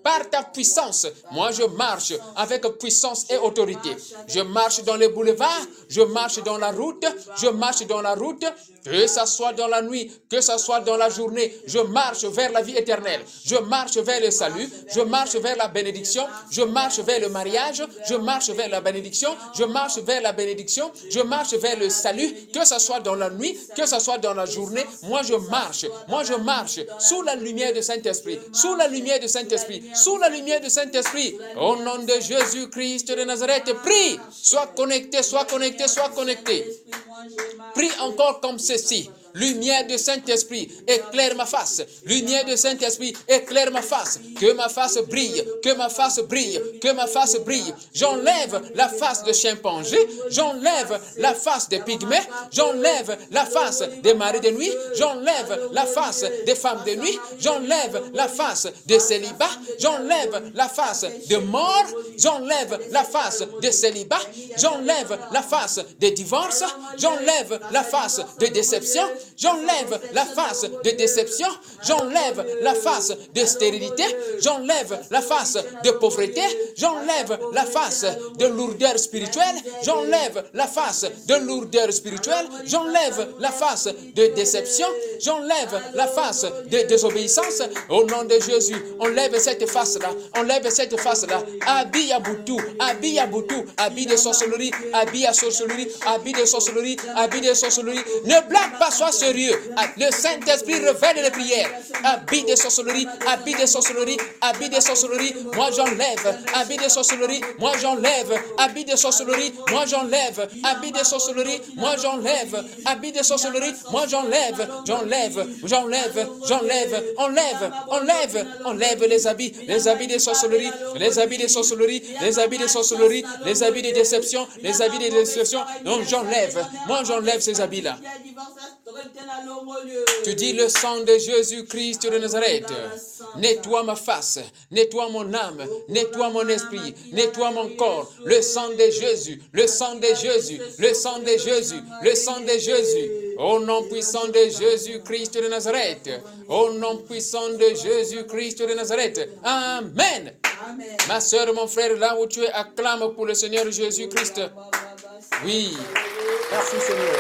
par ta puissance. Moi, je marche avec puissance et autorité. Je marche dans les boulevards, je marche dans la route, je marche dans la route, que ça soit dans la nuit, que ça soit dans la journée, je marche vers la vie éternelle. Je marche vers le salut, je marche vers la bénédiction, je marche vers le mariage, je marche vers la bénédiction, je marche vers la bénédiction, je marche vers le salut, que ça soit dans la nuit, que ça soit dans la journée. Moi, je marche sous la lumière du Saint-Esprit, sous la lumière du Saint-Esprit, sous la lumière du Saint-Esprit. Au nom de Jésus-Christ de Nazareth, prie, sois connecté, sois connecté, sois connecté. Prie encore comme ceci. Lumière de Saint-Esprit, éclaire ma face. Lumière de Saint-Esprit, éclaire ma face. Que ma face brille, que ma face brille, que ma face brille. J'enlève la face de chimpanzé, j'enlève la face des pygmées, j'enlève la face des maris de nuit, j'enlève la face des femmes de nuit, j'enlève la face des célibats, j'enlève la face de mort, j'enlève la face de célibat, j'enlève la face des divorces, j'enlève la face de déception, j'enlève la face de déception, j'enlève la face de stérilité, j'enlève la face de pauvreté, j'enlève la face de lourdeur spirituelle, j'enlève la face de lourdeur spirituelle, j'enlève la face de déception, j'enlève la face de désobéissance. Au nom de Jésus, enlève cette face-là, enlève cette face-là. Habille à Boutou, habille à Boutou, habille de sorcellerie, habille à sorcellerie, habille de sorcellerie, habille de sorcellerie. Ne blague pas, sois sérieux. Le Saint-Esprit révèle les prières. Habille de sorcellerie, habille de sorcellerie, habille de sorcellerie. Moi j'enlève, habille de sorcellerie, moi j'enlève, habille de sorcellerie, moi j'enlève, habille de sorcellerie, moi j'enlève, habille de sorcellerie, moi j'enlève, enlève les habits de sorcellerie, les habits de sorcellerie, les habits de sorcellerie, les habits de déception, les habits de déception. Donc moi j'enlève ces habits-là. Tu dis le sang de Jésus-Christ de Nazareth. Nettoie ma face, nettoie mon âme, nettoie mon esprit, nettoie mon corps. Le sang de Jésus, le sang de Jésus, le sang de Jésus, le sang de Jésus. Au nom puissant de Jésus-Christ de Nazareth. Au nom puissant de Jésus-Christ de Nazareth. Amen. Amen. Ma soeur, mon frère, là où tu es, acclame pour le Seigneur Jésus-Christ. Oui. Merci Seigneur.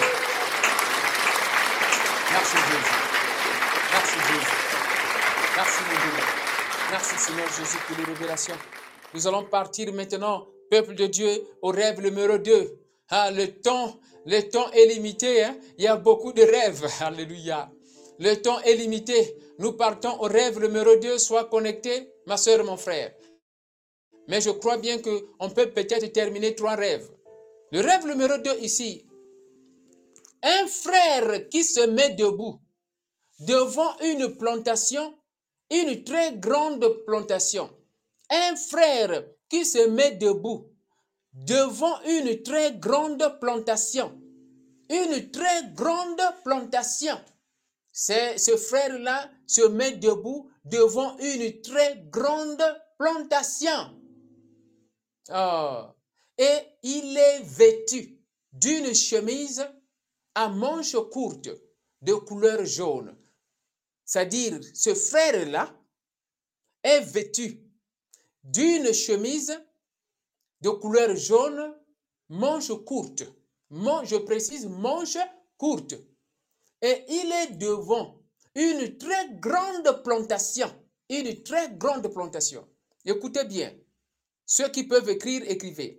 Merci Jésus. Merci Jésus. Merci mon Dieu. Merci Seigneur Jésus pour les révélations. Nous allons partir maintenant, peuple de Dieu, au rêve numéro 2. Ah, le temps est limité. Hein? Il y a beaucoup de rêves. Alléluia. Le temps est limité. Nous partons au rêve numéro 2. Sois connecté, ma soeur, mon frère. Mais je crois bien qu'on peut peut-être terminer 3 rêves. Le rêve numéro 2 ici. Un frère qui se met debout devant une plantation, une très grande plantation. Un frère qui se met debout devant une très grande plantation. Une très grande plantation. Ce frère-là se met debout devant une très grande plantation. Oh. Et il est vêtu d'une chemise à manches courtes de couleur jaune. C'est-à-dire, ce frère-là est vêtu d'une chemise de couleur jaune, manches courtes. Je précise, manches courtes. Et il est devant une très grande plantation. Une très grande plantation. Écoutez bien. Ceux qui peuvent écrire, écrivez.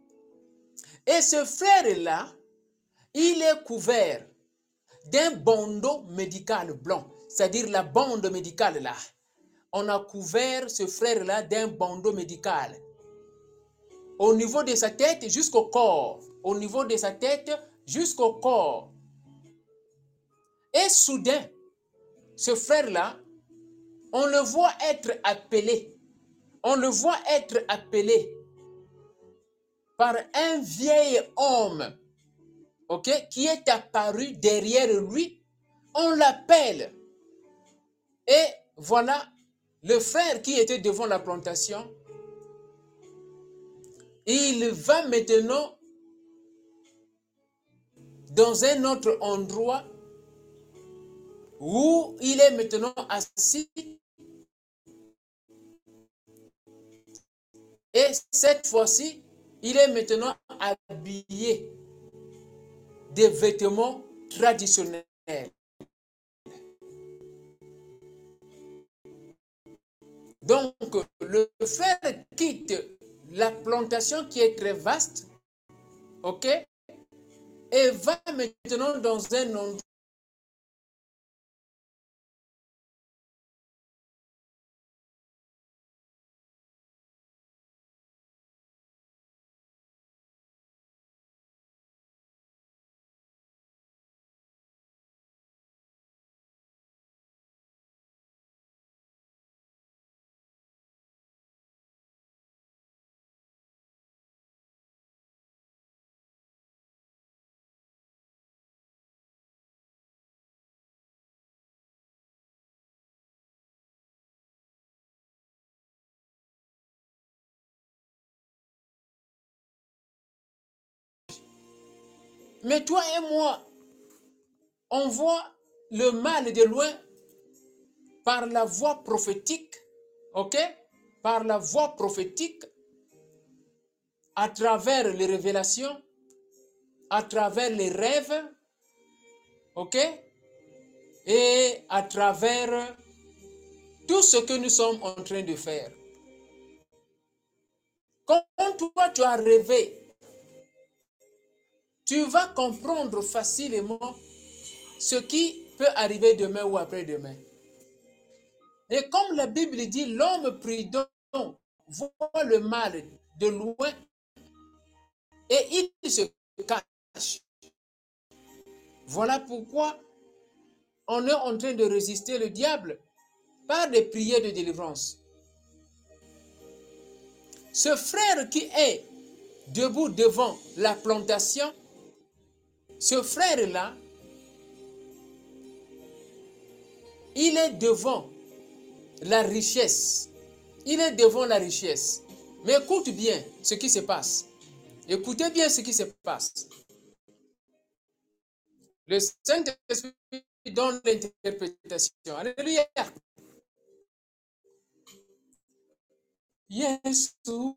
Et ce frère-là, il est couvert d'un bandeau médical blanc. C'est-à-dire la bande médicale là. On a couvert ce frère-là d'un bandeau médical. Au niveau de sa tête jusqu'au corps. Au niveau de sa tête jusqu'au corps. Et soudain, ce frère-là, on le voit être appelé. On le voit être appelé par un vieil homme, qui est apparu derrière lui. On l'appelle. Et voilà, le frère qui était devant la plantation, il va maintenant dans un autre endroit où il est maintenant assis Et cette fois-ci, il est maintenant habillé des vêtements traditionnels. Donc, le frère quitte la plantation qui est très vaste, ok, et va maintenant dans un endroit. Mais toi et moi, on voit le mal de loin par la voie prophétique, ok? Par la voie prophétique, à travers les révélations, à travers les rêves, ok? Et à travers tout ce que nous sommes en train de faire. Quand toi tu as rêvé, tu vas comprendre facilement ce qui peut arriver demain ou après-demain. Et comme la Bible dit, l'homme prudent voit le mal de loin et il se cache. Voilà pourquoi on est en train de résister le diable par des prières de délivrance. Ce frère qui est debout devant la plantation, ce frère-là, il est devant la richesse. Il est devant la richesse. Mais écoute bien ce qui se passe. Écoutez bien ce qui se passe. Le Saint-Esprit donne l'interprétation. Alléluia. Yesu,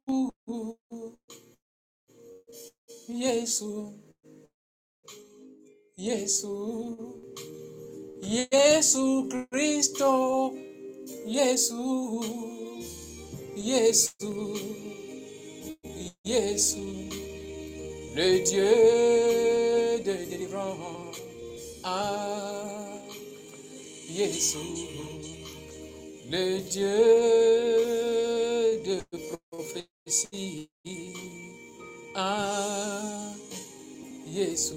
Yesu, Yesu, Yesu Cristo, Yesu, Yesu, Yesu, le Dieu de délivrance. Ah, Yesu, le Dieu de prophétie. Ah, Yesu,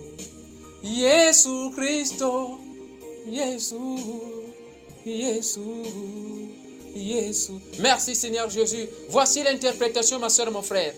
Yesu Cristo, Yesu, Yesu, Yesu. Merci Seigneur Jésus. Voici l'interprétation, ma soeur, mon frère.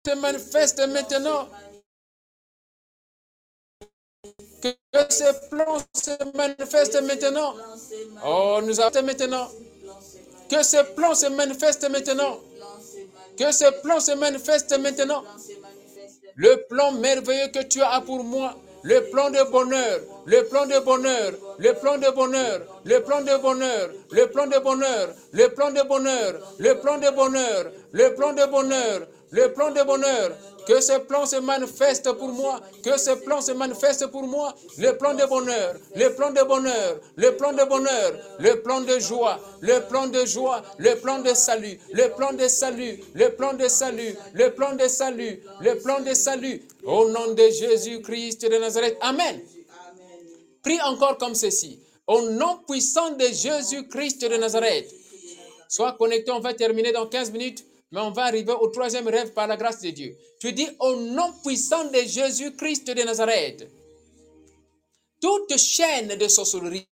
se manifeste maintenant. Que ces plans se manifestent maintenant. Oh, nous avons maintenant. Que ces plans se manifestent maintenant. Que ces plans se manifestent maintenant. Le plan merveilleux que tu as pour moi. Le plan de bonheur, le plan de bonheur, le plan de bonheur, le plan de bonheur, le plan de bonheur, le plan de bonheur, le plan de bonheur, le plan de bonheur, le plan de bonheur. Que ce plan se manifeste pour moi, que ce plan se manifeste pour moi, le plan de bonheur, le plan de bonheur, le plan de bonheur, le plan de joie, le plan de joie, le plan de salut, le plan de salut, le plan de salut, le plan de salut, le plan de salut. Au nom de Jésus-Christ de Nazareth. Amen. Prie encore comme ceci. Au nom puissant de Jésus-Christ de Nazareth. Sois connecté, on va terminer dans 15 minutes. Mais on va arriver au troisième rêve par la grâce de Dieu. Tu dis au nom puissant de Jésus-Christ de Nazareth. Toute chaîne de sorcellerie.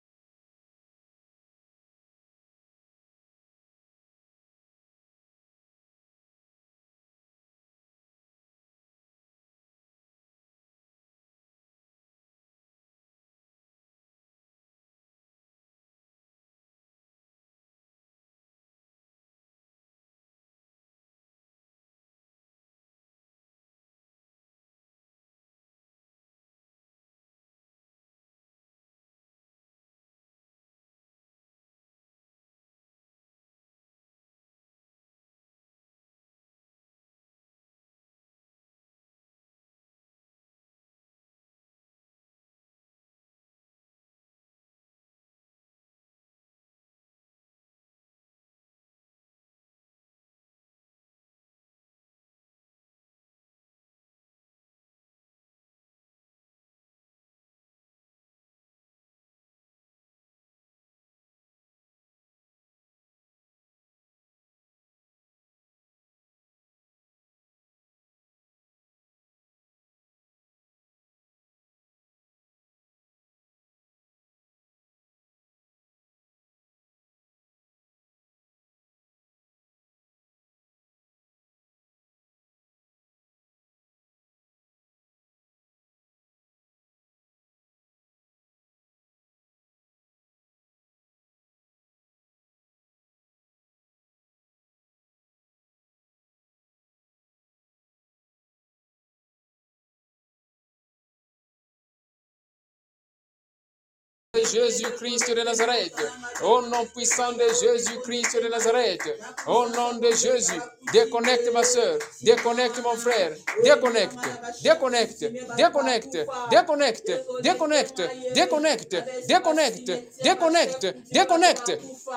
Jésus-Christ de Nazareth, au nom puissant de Jésus-Christ de Nazareth, au nom de Jésus, déconnecte ma soeur, déconnecte mon frère, déconnecte, déconnecte, déconnecte, déconnecte, déconnecte, déconnecte, déconnecte, déconnecte, déconnecte.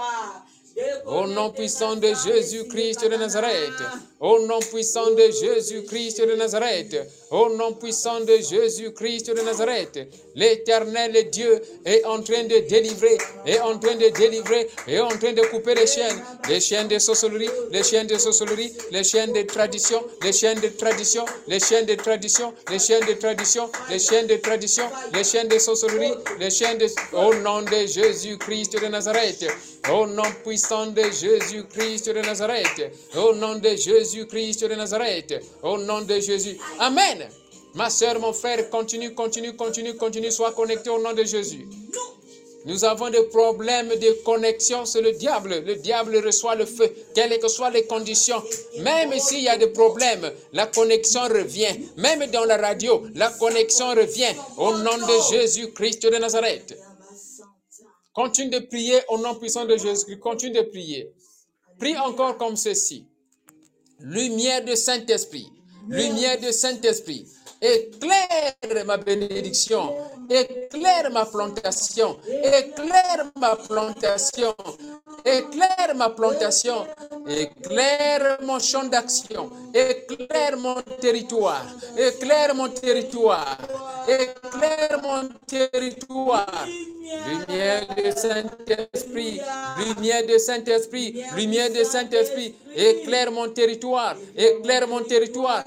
Au nom puissant de Jésus-Christ de Nazareth, au nom puissant de Jésus-Christ de Nazareth, au nom puissant de Jésus-Christ de Nazareth, l'Éternel Dieu est en train de délivrer, est en train de délivrer, est en train de couper les chaînes de sorcellerie, les chaînes de sorcellerie, les chaînes de tradition, les chaînes de tradition, les chaînes de tradition, les chaînes de tradition, les chaînes de tradition, les chaînes de sorcellerie, les chaînes de... Au nom de Jésus-Christ de Nazareth, au nom puissant de Jésus-Christ de Nazareth, au nom de Jésus-Christ de Nazareth, au nom de Jésus. Amen. Ma soeur, mon frère, continue, sois connecté au nom de Jésus. Nous avons des problèmes de connexion, c'est le diable. Le diable reçoit le feu, quelles que soient les conditions. Même s'il y a des problèmes, la connexion revient. Même dans la radio, la connexion revient. Au nom de Jésus-Christ de Nazareth. Continue de prier au nom puissant de Jésus-Christ. Continue de prier. Prie encore comme ceci. Lumière de Saint-Esprit. Lumière de Saint-Esprit. Éclaire ma bénédiction. Éclaire ma plantation. Éclaire ma plantation. Éclaire ma plantation. Éclaire mon champ d'action. Éclaire mon territoire. Éclaire mon territoire. Éclaire mon territoire. Lumière de Saint-Esprit. Lumière de Saint-Esprit. Lumière de Saint-Esprit. Éclaire mon territoire. Éclaire mon territoire.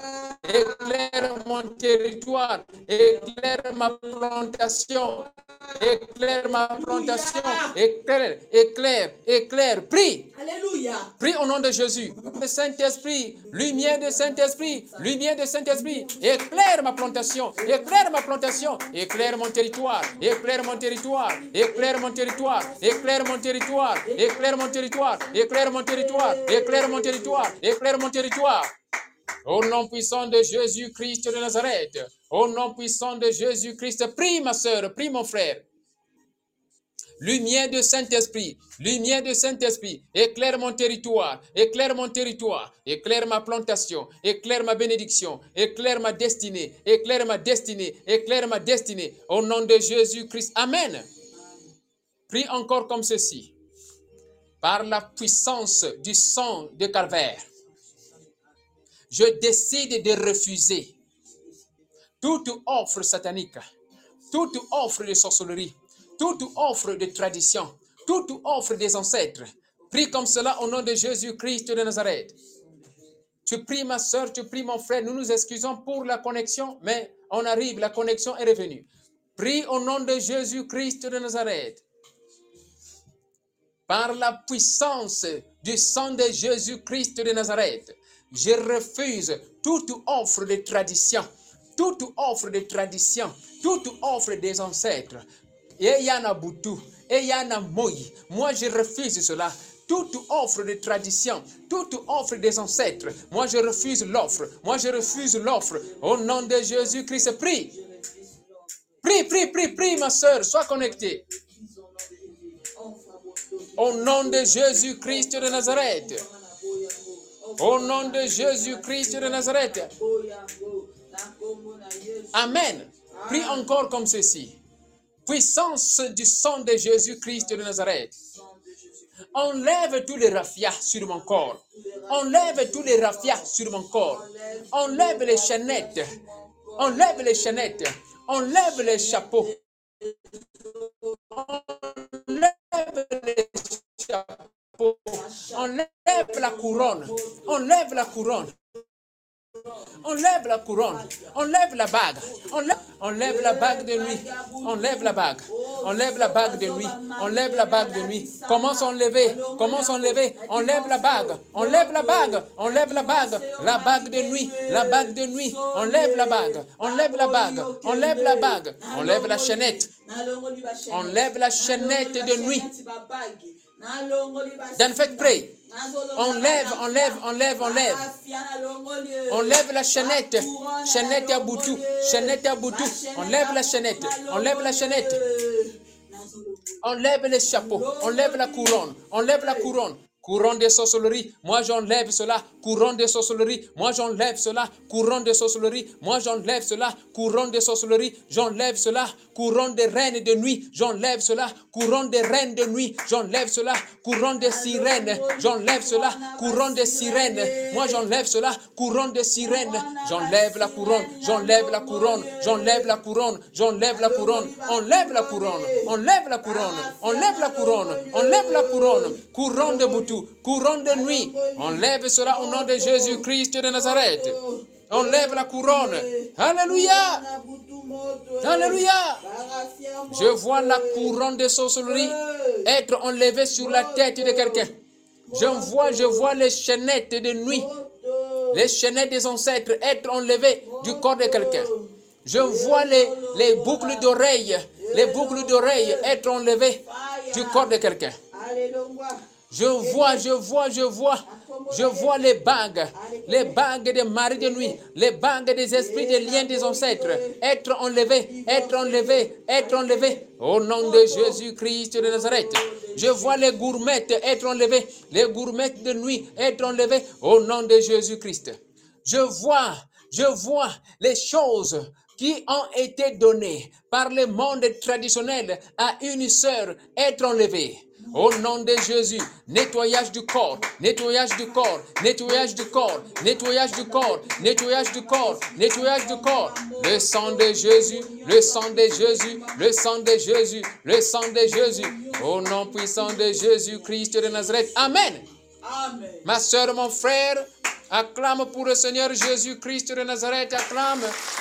éclaire mon territoire, éclaire ma plantation, éclaire ma plantation, éclaire, éclaire, éclaire, prie. Alléluia. Prie au nom de Jésus. Le Saint-Esprit, lumière de Saint-Esprit, lumière de Saint-Esprit, éclaire ma plantation, éclaire ma plantation, éclaire mon territoire, éclaire mon territoire, éclaire mon territoire, éclaire mon territoire, éclaire mon territoire, éclaire mon territoire, éclaire mon territoire, éclaire mon territoire. Au nom puissant de Jésus-Christ de Nazareth, au nom puissant de Jésus-Christ, prie ma soeur, prie mon frère. Lumière de Saint-Esprit, éclaire mon territoire, éclaire mon territoire, éclaire ma plantation, éclaire ma bénédiction, éclaire ma destinée, éclaire ma destinée, éclaire ma destinée, au nom de Jésus-Christ. Amen. Prie encore comme ceci. Par la puissance du sang de Calvaire, je décide de refuser toute offre satanique, toute offre de sorcellerie, toute offre de tradition, toute offre des ancêtres. Prie comme cela au nom de Jésus-Christ de Nazareth. Tu pries ma soeur, tu pries mon frère. Nous nous excusons pour la connexion, mais on arrive, la connexion est revenue. Prie au nom de Jésus-Christ de Nazareth. Par la puissance du sang de Jésus-Christ de Nazareth, je refuse toute offre de tradition, toute offre de tradition, toute offre des ancêtres. Eyana Boutou, Eyana Moyi. Moi, je refuse cela. Toute offre de tradition, toute offre des ancêtres. Moi, je refuse l'offre. Moi, je refuse l'offre. Au nom de Jésus-Christ, prie. Prie, prie, prie, prie, ma soeur. Sois connectée. Au nom de Jésus-Christ de Nazareth. Au nom de Jésus-Christ de Nazareth. Amen. Prie encore comme ceci. Puissance du sang de Jésus-Christ de Nazareth. Enlève tous les raffias sur mon corps. Enlève tous les raffias sur mon corps. Enlève les chaînettes. Enlève les chaînettes. Enlève les chapeaux. Enlève les chapeaux. Enlève la couronne. Enlève la couronne. Enlève la couronne, enlève la bague, enlève la bague de nuit, enlève la bague de nuit, enlève la bague de nuit. Commence à enlever, enlève la bague, la bague de nuit, enlève la bague, enlève la chaînette, enlève la chaînette de nuit. Then faites pray. Enlève. Enlève la chaînette à boutou. Enlève la chaînette. Enlève les chapeaux. Enlève la couronne. Couronne de sorcellerie, moi j'enlève cela. Couronne de sorcellerie, moi j'enlève cela. Couronne de sorcellerie, moi j'enlève cela. Couronne de sorcellerie, j'enlève cela. Couronne de reines de nuit, j'enlève cela. Couronne de reines de nuit, j'enlève cela. Couronne de sirènes, j'enlève cela. Couronne de sirènes, moi j'enlève cela. Couronne de sirènes, j'enlève la couronne. Enlève la couronne. Couronne de boutou. Couronne de nuit, enlève cela au nom de Jésus-Christ de Nazareth. Enlève la couronne. Alléluia. Alléluia. Je vois la couronne de sorcellerie être enlevée sur la tête de quelqu'un. Je vois les chaînettes de nuit, les chaînettes des ancêtres être enlevées du corps de quelqu'un. Je vois les boucles d'oreilles être enlevées du corps de quelqu'un. Je vois les bagues des maris de nuit, les bagues des esprits des liens des ancêtres, être enlevées. Au nom de Jésus-Christ de Nazareth. Je vois les gourmettes être enlevées, les gourmettes de nuit être enlevées, au nom de Jésus-Christ. Je vois les choses qui ont été données par le monde traditionnel à une sœur être enlevées. Au nom de Jésus, nettoyage du corps. Le sang de Jésus. Au nom puissant de Jésus-Christ de Nazareth. Amen. Ma soeur, mon frère, Acclame pour le Seigneur Jésus-Christ de Nazareth. Acclame.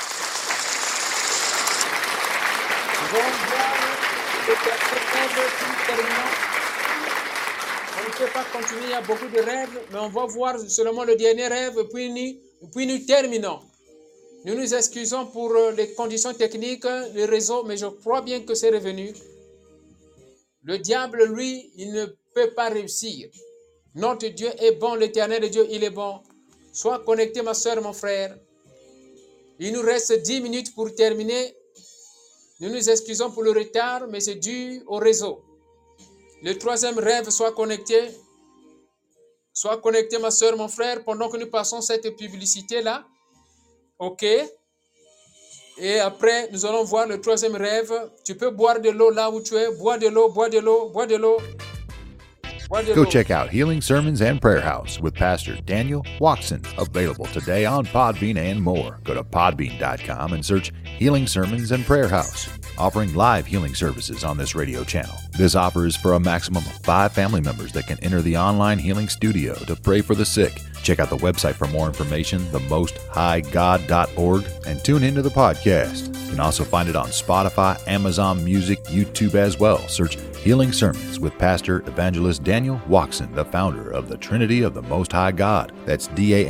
Nous allons voir le dernier rêve qui termine. On ne peut pas continuer, il y a beaucoup de rêves, mais on va voir seulement le dernier rêve, puis nous terminons. Nous nous excusons pour les conditions techniques, le réseau, mais je crois bien que c'est revenu. Le diable, lui, il ne peut pas réussir. Notre Dieu est bon, l'Éternel Dieu, il est bon. Sois connecté, ma soeur, mon frère. Il nous reste 10 minutes pour terminer. Nous nous excusons pour le retard, mais c'est dû au réseau. Le troisième rêve, sois connecté. Sois connecté, ma soeur, mon frère, pendant que nous passons cette publicité-là. OK. Et après, nous allons voir le troisième rêve. Tu peux boire de l'eau là où tu es. Bois de l'eau, bois de l'eau, bois de l'eau. Go check out Healing Sermons and Prayer House with Pastor Daniel Watson, available today on Podbean and more. Go to podbean.com and search Healing Sermons and Prayer House, offering live healing services on this radio channel. This offer is for a maximum of 5 family members that can enter the online healing studio to pray for the sick. Check out the website for more information, themosthighgod.org, and tune into the podcast. You can also find it on Spotify, Amazon Music, YouTube as well. Search Healing Sermons with Pastor Evangelist Daniel Watson, the founder of the Trinity of the Most High God. That's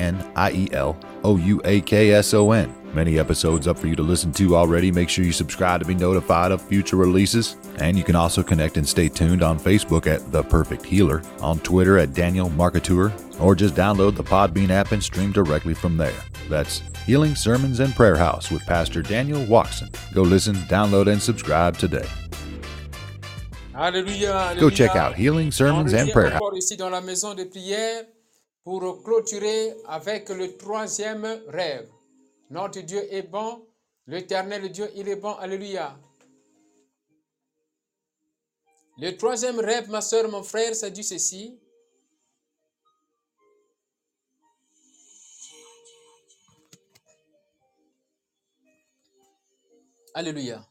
DANIELOUAKSON. Many episodes up for you to listen to already. Make sure you subscribe to be notified of future releases. And you can also connect and stay tuned on Facebook at The Perfect Healer, on Twitter at Daniel Marketeur, or just download the Podbean app and stream directly from there. That's Healing Sermons and Prayer House with Pastor Daniel Watson. Go listen, download, and subscribe today. Alléluia, alléluia. Go check out Healing Sermons and Prayer House. On revient encore ici dans la maison de prière pour clôturer avec le troisième rêve. Notre Dieu est bon, l'Éternel Dieu, il est bon, alléluia. Le troisième rêve, ma soeur, mon frère, ça dit ceci. Alléluia.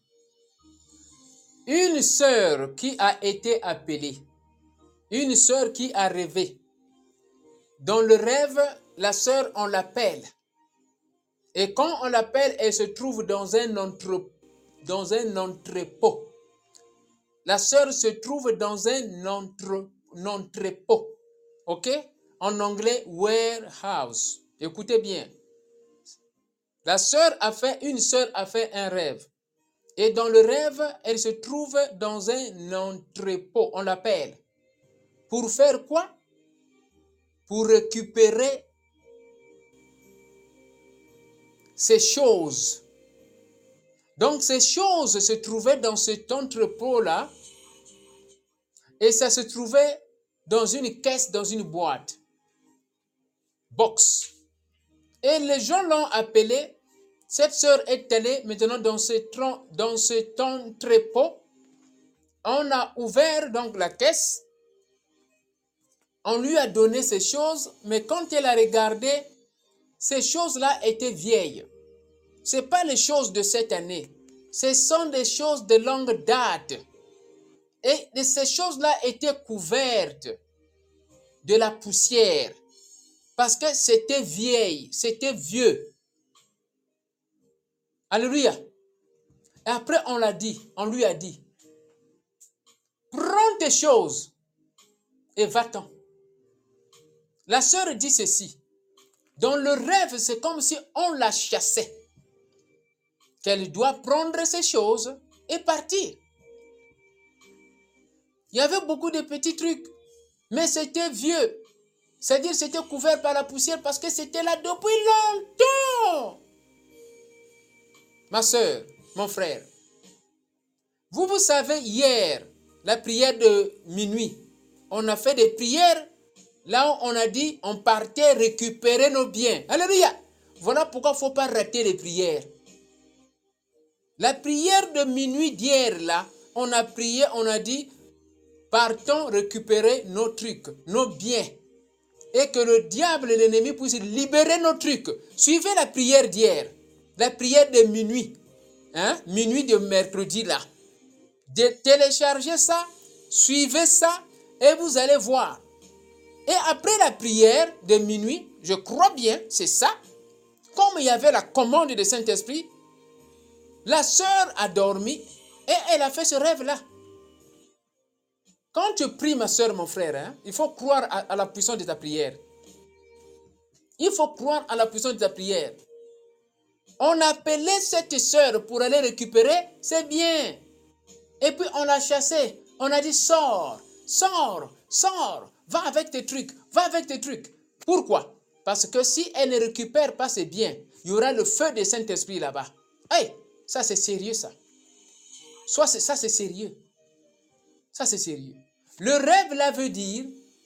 Une sœur qui a été appelée, une sœur qui a rêvé. Dans le rêve, la sœur, on l'appelle. Et quand on l'appelle, elle se trouve dans un entrepôt. La sœur se trouve dans un entrepôt. OK? En anglais, warehouse. Écoutez bien. Une sœur a fait un rêve. Et dans le rêve, elle se trouve dans un entrepôt. On l'appelle. Pour faire quoi? Pour récupérer ces choses. Donc, ces choses se trouvaient dans cet entrepôt-là et ça se trouvait dans une caisse, dans une boîte. Box. Et les gens l'ont appelée. Cette sœur est allée maintenant dans cet entrepôt. On a ouvert donc la caisse. On lui a donné ces choses, mais quand elle a regardé, ces choses-là étaient vieilles. Ce n'est pas les choses de cette année. Ce sont des choses de longue date. Et ces choses-là étaient couvertes de la poussière. Parce que c'était vieille, c'était vieux. Alléluia. Et après, on lui a dit, prends tes choses et va-t'en. La sœur dit ceci. Dans le rêve, c'est comme si on la chassait. Qu'elle doit prendre ses choses et partir. Il y avait beaucoup de petits trucs, mais c'était vieux. C'est-à-dire c'était couvert par la poussière parce que c'était là depuis longtemps. Ma soeur, mon frère, vous savez, hier, la prière de minuit, on a fait des prières. Là, on a dit, on partait récupérer nos biens. Alléluia. Voilà pourquoi il ne faut pas rater les prières. La prière de minuit d'hier, là, on a prié, on a dit, partons récupérer nos trucs, nos biens. Et que le diable et l'ennemi puissent libérer nos trucs. Suivez la prière d'hier, la prière de minuit. Minuit de mercredi, là. Téléchargez ça, suivez ça, et vous allez voir. Et après la prière de minuit, je crois bien, c'est ça, comme il y avait la commande du Saint-Esprit, la sœur a dormi et elle a fait ce rêve-là. Quand tu pries, ma sœur, mon frère, hein, il faut croire à la puissance de ta prière. Il faut croire à la puissance de ta prière. On appelait cette sœur pour aller récupérer, c'est bien. Et puis on l'a chassée. On a dit, sors, sors, sors, va avec tes trucs, va avec tes trucs. Pourquoi? Parce que si elle ne récupère pas ses biens, il y aura le feu du Saint-Esprit là-bas. Hey, ça c'est sérieux ça. Ça c'est sérieux. Ça c'est sérieux. Le rêve là veut dire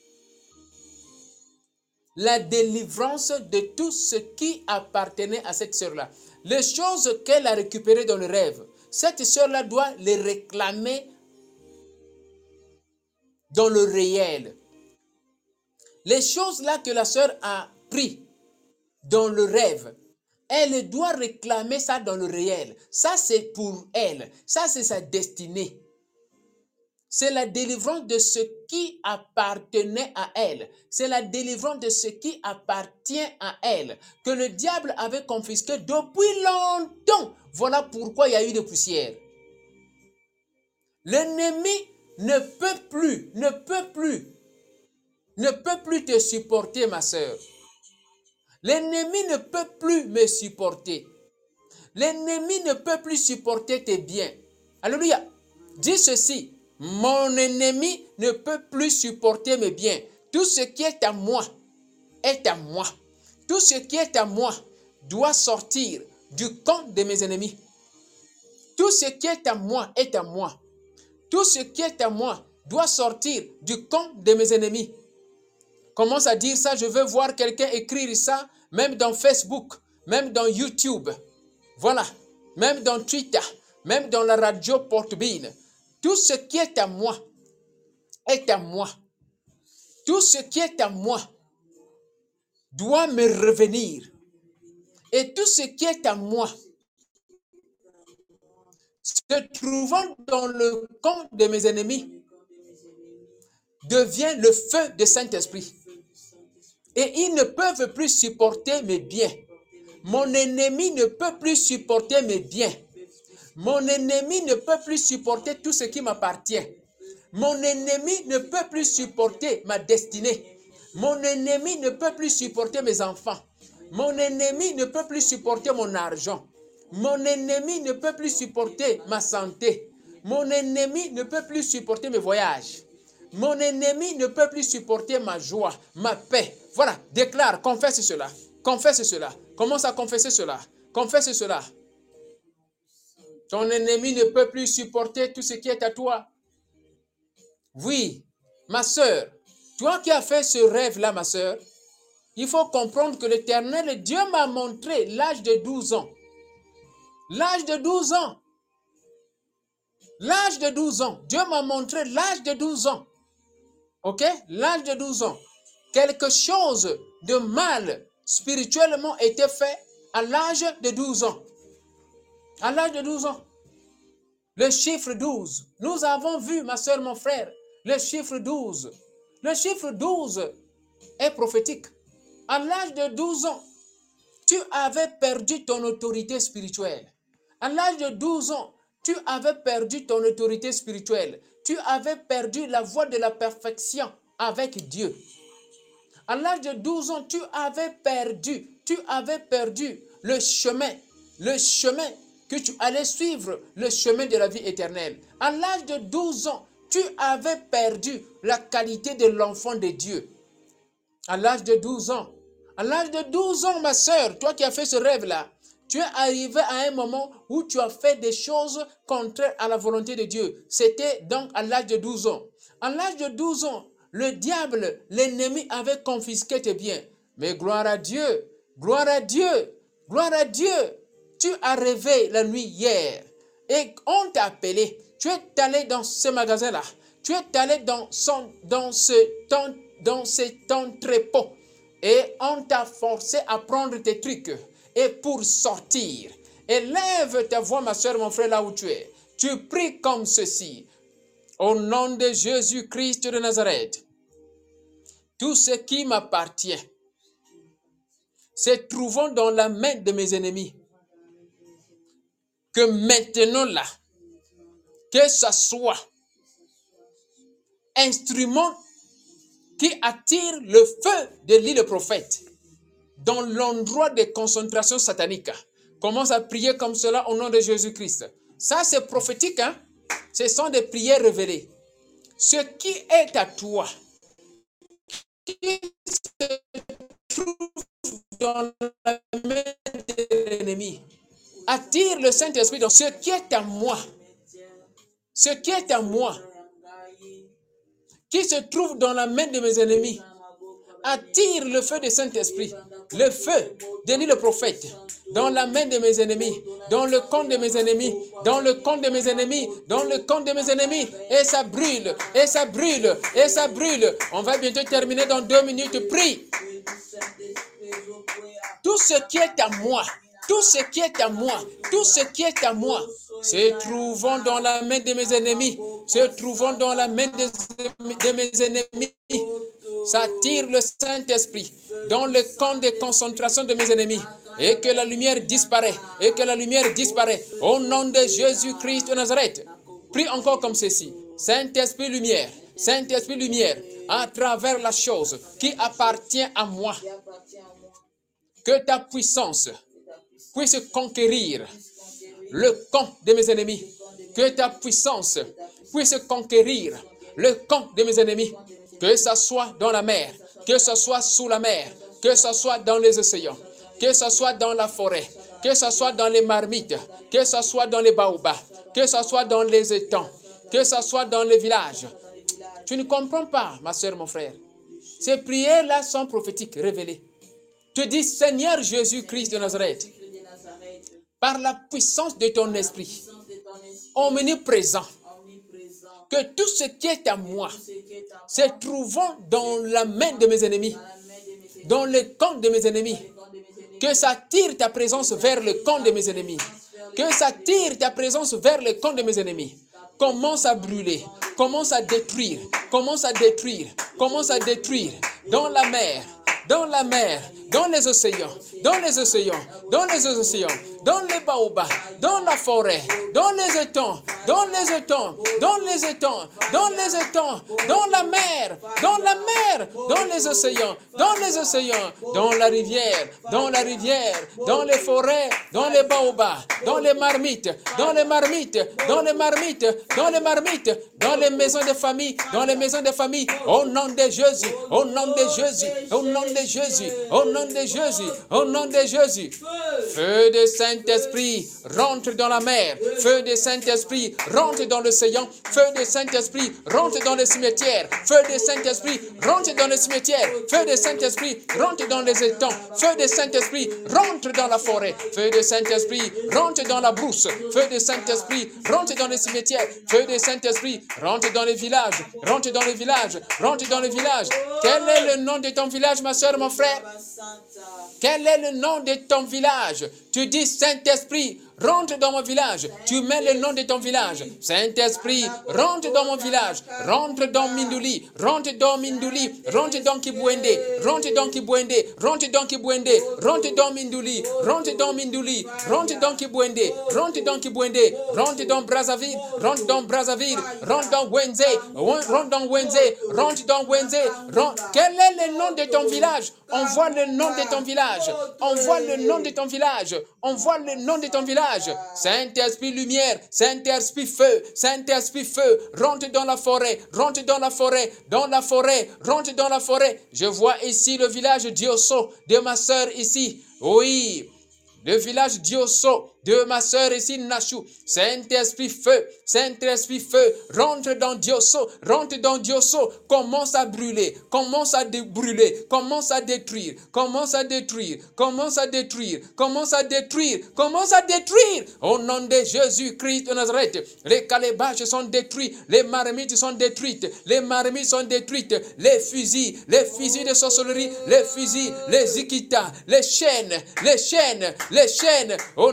la délivrance de tout ce qui appartenait à cette sœur-là. Les choses qu'elle a récupérées dans le rêve, cette sœur-là doit les réclamer dans le réel. Les choses-là que la sœur a prises dans le rêve, elle doit réclamer ça dans le réel. Ça, c'est pour elle. Ça, c'est sa destinée. C'est la délivrance de ce qui appartenait à elle. C'est la délivrance de ce qui appartient à elle, que le diable avait confisqué depuis longtemps. Voilà pourquoi il y a eu des poussières. L'ennemi ne peut plus te supporter, ma sœur. L'ennemi ne peut plus me supporter. L'ennemi ne peut plus supporter tes biens. Alléluia. Dis ceci. Mon ennemi ne peut plus supporter mes biens. Tout ce qui est à moi est à moi. Tout ce qui est à moi doit sortir du camp de mes ennemis. Tout ce qui est à moi est à moi. Tout ce qui est à moi doit sortir du camp de mes ennemis. Commence à dire ça, je veux voir quelqu'un écrire ça, même dans Facebook, même dans YouTube. Voilà, même dans Twitter, même dans la radio Portbine. Tout ce qui est à moi est à moi. Tout ce qui est à moi doit me revenir. Et tout ce qui est à moi, se trouvant dans le camp de mes ennemis, devient le feu du Saint-Esprit. Et ils ne peuvent plus supporter mes biens. Mon ennemi ne peut plus supporter mes biens. Mon ennemi ne peut plus supporter tout ce qui m'appartient. Mon ennemi ne peut plus supporter ma destinée. Mon ennemi ne peut plus supporter mes enfants. Mon ennemi ne peut plus supporter mon argent. Mon ennemi ne peut plus supporter ma santé. Mon ennemi ne peut plus supporter mes voyages. Mon ennemi ne peut plus supporter ma joie, ma paix. Voilà, déclare, confesse cela. Confesse cela. Commence à confesser cela. Confesse cela. Ton ennemi ne peut plus supporter tout ce qui est à toi. Oui, ma sœur, toi qui as fait ce rêve-là, ma sœur, il faut comprendre que l'Éternel, Dieu m'a montré l'âge de 12 ans. L'âge de 12 ans. L'âge de 12 ans. Dieu m'a montré l'âge de 12 ans. Ok? L'âge de 12 ans. Quelque chose de mal spirituellement était fait à l'âge de 12 ans. À l'âge de 12 ans. Le chiffre 12. Nous avons vu, ma soeur, mon frère, le chiffre 12. Le chiffre 12 est prophétique. À l'âge de 12 ans, tu avais perdu ton autorité spirituelle. À l'âge de 12 ans, tu avais perdu ton autorité spirituelle. Tu avais perdu la voie de la perfection avec Dieu. À l'âge de 12 ans, tu avais perdu le chemin que tu allais suivre, le chemin de la vie éternelle. À l'âge de 12 ans, tu avais perdu la qualité de l'enfant de Dieu. À l'âge de 12 ans, ma soeur, toi qui as fait ce rêve-là, tu es arrivé à un moment où tu as fait des choses contraires à la volonté de Dieu. C'était donc à l'âge de 12 ans. À l'âge de 12 ans, le diable, l'ennemi avait confisqué tes biens. Mais gloire à Dieu, gloire à Dieu, gloire à Dieu. Tu as rêvé la nuit hier et on t'a appelé. Tu es allé dans ce magasin-là. Tu es allé dans cet entrepôt et on t'a forcé à prendre tes trucs. Et pour sortir, élève ta voix, ma soeur, mon frère, là où tu es. Tu pries comme ceci. Au nom de Jésus-Christ de Nazareth, Tout ce qui m'appartient se trouvant dans la main de mes ennemis. Que maintenant là, que ce soit instrument qui attire le feu de l'île prophète dans l'endroit de concentration satanique. Commence à prier comme cela au nom de Jésus-Christ. Ça, c'est prophétique, hein? Ce sont des prières révélées. Ce qui est à toi, qui se trouve dans la main de l'ennemi, attire le Saint-Esprit dans ce qui est à moi. Ce qui est à moi, qui se trouve dans la main de mes ennemis, attire le feu du Saint-Esprit, le feu de l'île prophète, dans la main de mes ennemis, dans le camp de mes ennemis, dans le camp de mes ennemis, dans le camp de mes ennemis, et ça brûle, et ça brûle, et ça brûle. On va bientôt terminer dans 2 minutes. Prie. Tout ce qui est à moi, tout ce qui est à moi, tout ce qui est à moi, se trouvant dans la main de mes ennemis, se trouvant dans la main de mes ennemis, ça tire le Saint-Esprit dans le camp de concentration de mes ennemis, et que la lumière disparaît, et que la lumière disparaît, au nom de Jésus-Christ de Nazareth. Prie encore comme ceci. Saint-Esprit lumière, Saint-Esprit lumière, à travers la chose qui appartient à moi, que ta puissance puisse conquérir le camp de mes ennemis, que ta puissance puisse conquérir le camp de mes ennemis, que ce soit dans la mer, que ce soit sous la mer, que ce soit dans les océans, que ce soit dans la forêt, que ce soit dans les marmites, que ce soit dans les baobabs, que ce soit dans les étangs, que ce soit dans les villages. Tu ne comprends pas, ma soeur, mon frère. Ces prières-là sont prophétiques, révélées. Tu dis, Seigneur Jésus-Christ de Nazareth, par la puissance de ton esprit, omniprésent, que tout ce qui est à moi se trouvant dans la main de mes ennemis, dans le camp de mes ennemis, que ça tire ta présence vers le camp de mes ennemis, que ça tire ta présence vers le camp de mes ennemis. Commence à brûler, commence à détruire, commence à détruire, commence à détruire dans la mer, dans la mer, dans les océans, dans les océans, dans les océans, dans les baobabs, dans la forêt, dans les étangs, dans les étangs, dans les étangs, dans les étangs, dans la mer, dans la mer, dans les océans, dans les océans, dans la rivière, dans la rivière, dans les forêts, dans les baobabs, dans les marmites, dans les marmites, dans les marmites, dans les marmites, dans les maisons de famille, dans les maisons de famille, au nom de Jésus, au nom de Jésus, au nom de Jésus, au nom de Jésus, au nom de Jésus. Feu de Saint-Esprit, rentre dans la mer. Feu de Saint-Esprit, rentre dans l'océan. Feu de Saint-Esprit, rentre dans le cimetière. Feu de Saint-Esprit, rentre dans le cimetière. Feu de Saint-Esprit, rentre dans les étangs. Feu de Saint-Esprit, rentre dans la forêt. Feu de Saint-Esprit, rentre dans la brousse. Feu de Saint-Esprit, rentre dans le cimetière. Feu de Saint-Esprit, rentre dans les villages. Rentre dans les villages. Rentre dans les villages. Quel est le nom de ton village, ma soeur, mon frère? Quel est le nom de ton village? Tu dis Saint-Esprit, rentre dans mon village. Tu mets le nom de ton village. Saint-Esprit, rentre dans mon village. Rentre dans Mindouli. Rentre dans Mindouli. Rentre dans Kibwende. Rentre dans Kibwende. Rentre dans Kibwende. Rentre dans Mindouli. Rentre dans Mindouli. Rentre dans Kibwende. Rentre dans Kibwende. Rentre dans Brazzaville. Rentre dans Brazzaville. Rentre dans Wenze. Rentre dans Wenze. Rentre dans Wenze. Quel est le nom de ton village? Envoie le nom de ton village. Envoie le nom de ton village. Envoie le nom de ton village. Saint-Esprit lumière, Saint-Esprit feu, Saint-Esprit feu, rentre dans la forêt, rentre dans la forêt, dans la forêt, rentre dans la forêt. Je vois ici le village d'Iosso, de ma sœur ici. Oui, le village d'Iosso, de ma sœur ici, Nachou. Saint-Esprit feu, Saint-Esprit feu, rentre dans Diosso, rentre dans Diosso, commence à brûler, commence à brûler, commence à détruire, commence à détruire, commence à détruire, commence à détruire, commence à détruire. Au nom de Jésus-Christ de Nazareth, les calebaches sont détruits, les marmites sont détruites, les marmites sont détruites, les fusils de sorcellerie, les fusils, les ikitas, les chaînes, les chaînes, les chaînes, au nom de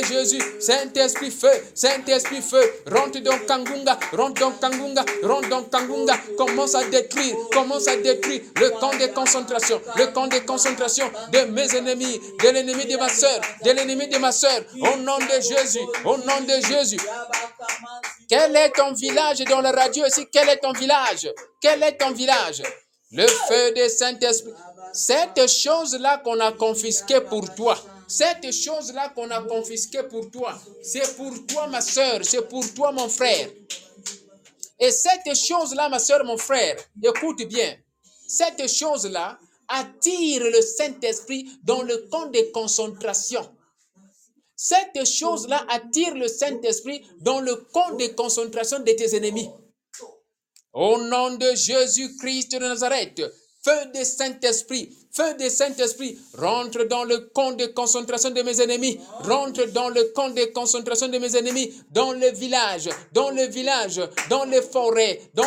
Jésus, Saint-Esprit feu, Saint-Esprit feu, rentre dans Kangunga, rentre dans Kangunga, rentre dans Kangunga, commence à détruire le camp de concentration, de mes ennemis, de l'ennemi de ma soeur, au nom de Jésus, au nom de Jésus. Quel est ton village dans la radio ici? Quel est ton village? Quel est ton village? Le feu de Saint-Esprit. Cette chose-là qu'on a confisquée pour toi. Cette chose-là qu'on a confisquée pour toi. C'est pour toi, ma soeur. C'est pour toi, mon frère. Et cette chose-là, ma soeur, mon frère, écoute bien. Cette chose-là attire le Saint-Esprit dans le camp de concentration. Cette chose-là attire le Saint-Esprit dans le camp de concentration de tes ennemis. Au nom de Jésus-Christ de Nazareth, feu de Saint-Esprit, rentre dans le camp de concentration de mes ennemis, rentre dans le camp de concentration de mes ennemis, dans les villages, dans les forêts, dans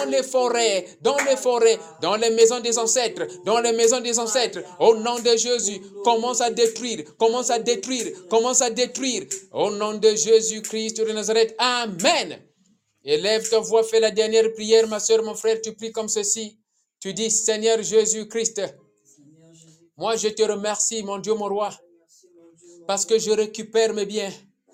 les maisons des ancêtres, au nom de Jésus, commence à détruire, au nom de Jésus-Christ de Nazareth, Amen. Élève ta voix, fais la dernière prière, ma soeur, mon frère, tu pries comme ceci. Tu dis, Seigneur Jésus-Christ, moi je te remercie, mon Dieu, mon roi, parce que je récupère mes biens.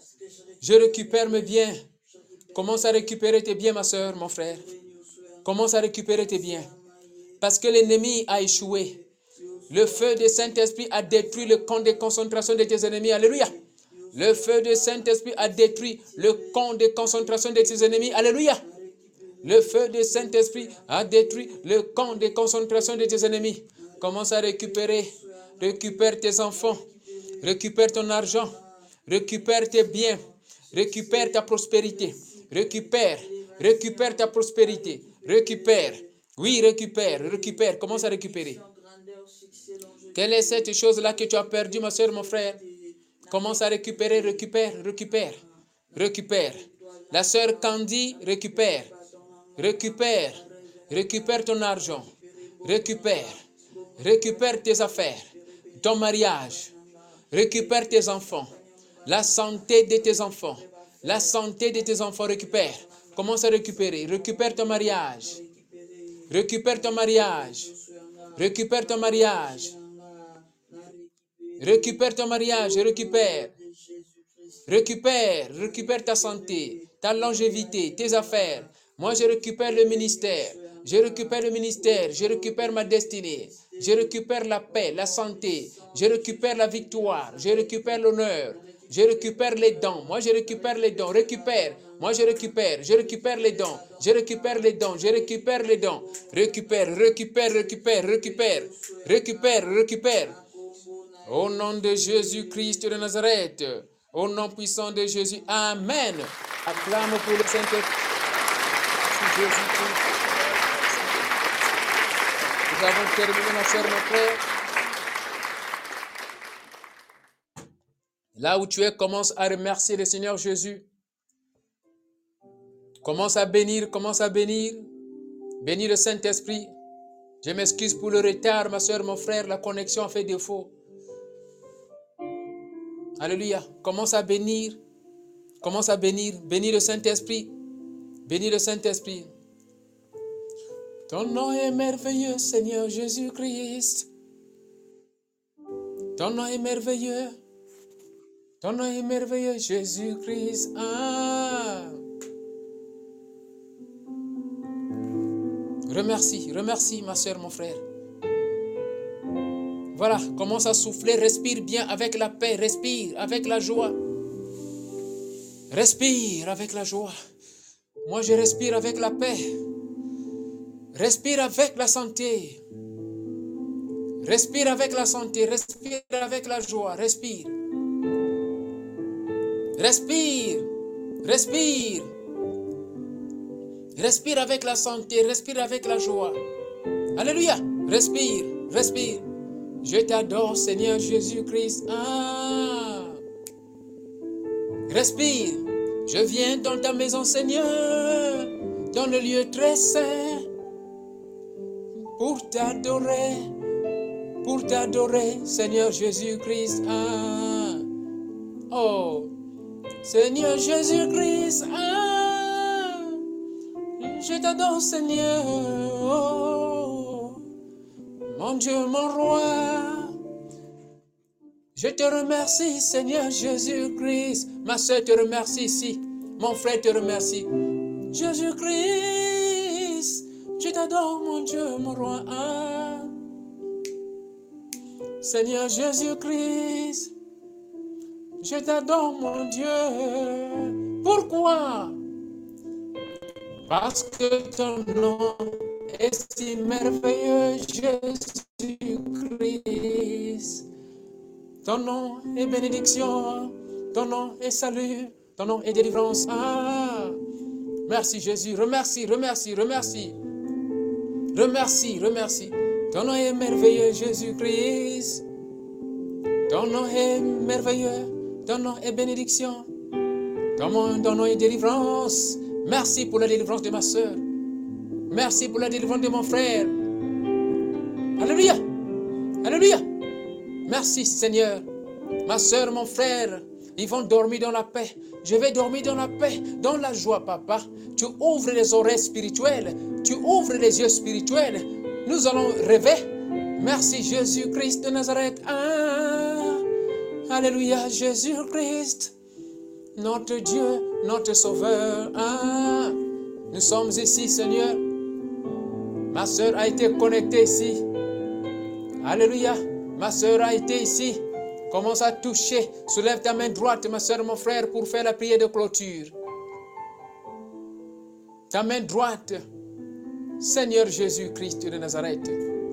Commence à récupérer tes biens, ma soeur, mon frère. Commence à récupérer tes biens. Parce que l'ennemi a échoué. Le feu de Saint-Esprit a détruit le camp de concentration de tes ennemis. Alléluia. Le feu de Saint-Esprit a détruit le camp de concentration de tes ennemis. Alléluia. Le feu de Saint-Esprit a détruit le camp de concentration de tes ennemis. Commence à récupérer. Récupère tes enfants. Récupère ton argent. Récupère tes biens. Récupère ta prospérité. Récupère ta prospérité. Récupère. Oui, récupère. Commence à récupérer. Quelle est cette chose-là que tu as perdue, ma soeur, mon frère? Commence à récupérer, récupère. La sœur Candy, récupère ton argent. Récupère tes affaires, ton mariage. Récupère tes enfants, la santé de tes enfants. Récupère. Commence à récupérer. Récupère ton mariage. Récupère ta santé, ta longévité, tes affaires. Moi, je récupère le ministère. Je récupère ma destinée. Je récupère la paix, la santé. Je récupère la victoire. Je récupère l'honneur. Je récupère les dons. Moi, je récupère les dons. Récupère. Moi, je récupère les dons. Récupère. Au nom de Jésus-Christ de Nazareth, au nom puissant de Jésus, Amen. Acclame pour le Saint-Esprit. Jésus-Christ. Nous avons terminé, ma soeur, mon frère. Là où tu es, commence à remercier le Seigneur Jésus. Commence à bénir. Bénis le Saint-Esprit. Je m'excuse pour le retard, ma soeur, mon frère, la connexion a fait défaut. Alléluia. Commence à bénir. Bénis le Saint-Esprit. Ton nom est merveilleux, Seigneur Jésus-Christ. Ton nom est merveilleux. Jésus-Christ. Ah. Remercie, ma soeur, mon frère. Voilà, commence à souffler, respire bien avec la paix, respire avec la joie. Moi, je respire avec la paix. Respire avec la santé. Respire avec la joie. Respire. Respire avec la santé, respire avec la joie. Alléluia. Respire. Je t'adore, Seigneur Jésus-Christ. Ah. Respire. Je viens dans ta maison, Seigneur, dans le lieu très saint, pour t'adorer, Seigneur Jésus-Christ. Ah. Oh. Seigneur Jésus-Christ, je t'adore, Seigneur. Oh, mon Dieu, mon roi. Je te remercie, Seigneur Jésus-Christ. Ma soeur te remercie ici. Mon frère te remercie. Jésus-Christ, je t'adore, mon Dieu, mon roi. Seigneur Jésus-Christ, je t'adore, mon Dieu. Pourquoi? Parce que ton nom est si merveilleux, Jésus-Christ. Ton nom est bénédiction, ton nom est salut, ton nom est délivrance. Merci Jésus, remercie. Ton nom est merveilleux, Jésus-Christ. Ton nom est merveilleux, ton nom est bénédiction, ton nom est délivrance. Merci pour la délivrance de ma soeur. Merci pour la délivrance de mon frère. Alléluia. Alléluia. Merci Seigneur. Ma soeur, mon frère, ils vont dormir dans la paix. Je vais dormir dans la paix, dans la joie, papa. Tu ouvres les oreilles spirituelles. Tu ouvres les yeux spirituels. Nous allons rêver. Merci Jésus-Christ de Nazareth. Alléluia, Jésus-Christ. Notre Dieu, notre Sauveur. Nous sommes ici, Seigneur. Ma soeur a été connectée ici. Alléluia. Ma soeur a été ici. Commence à toucher. Soulève ta main droite, ma soeur, mon frère, pour faire la prière de clôture. Ta main droite. Seigneur Jésus-Christ de Nazareth.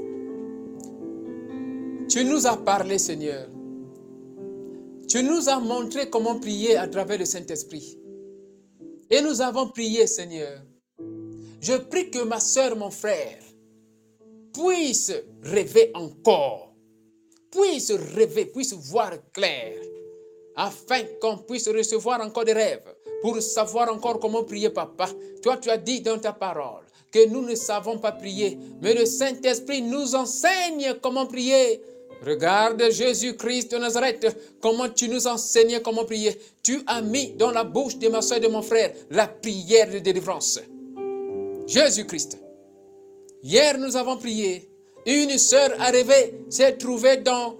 Tu nous as parlé, Seigneur. Tu nous as montré comment prier à travers le Saint-Esprit. Et nous avons prié, Seigneur. Je prie que ma soeur, mon frère, puisse rêver encore. Puisse rêver, puisse voir clair. Afin qu'on puisse recevoir encore des rêves. Pour savoir encore comment prier, papa. Toi, tu as dit dans ta parole que nous ne savons pas prier. Mais le Saint-Esprit nous enseigne comment prier. Regarde Jésus-Christ de Nazareth, comment tu nous enseignes comment prier. Tu as mis dans la bouche de ma soeur et de mon frère la prière de délivrance. Jésus-Christ. Hier, nous avons prié. Une sœur arrivée s'est trouvée dans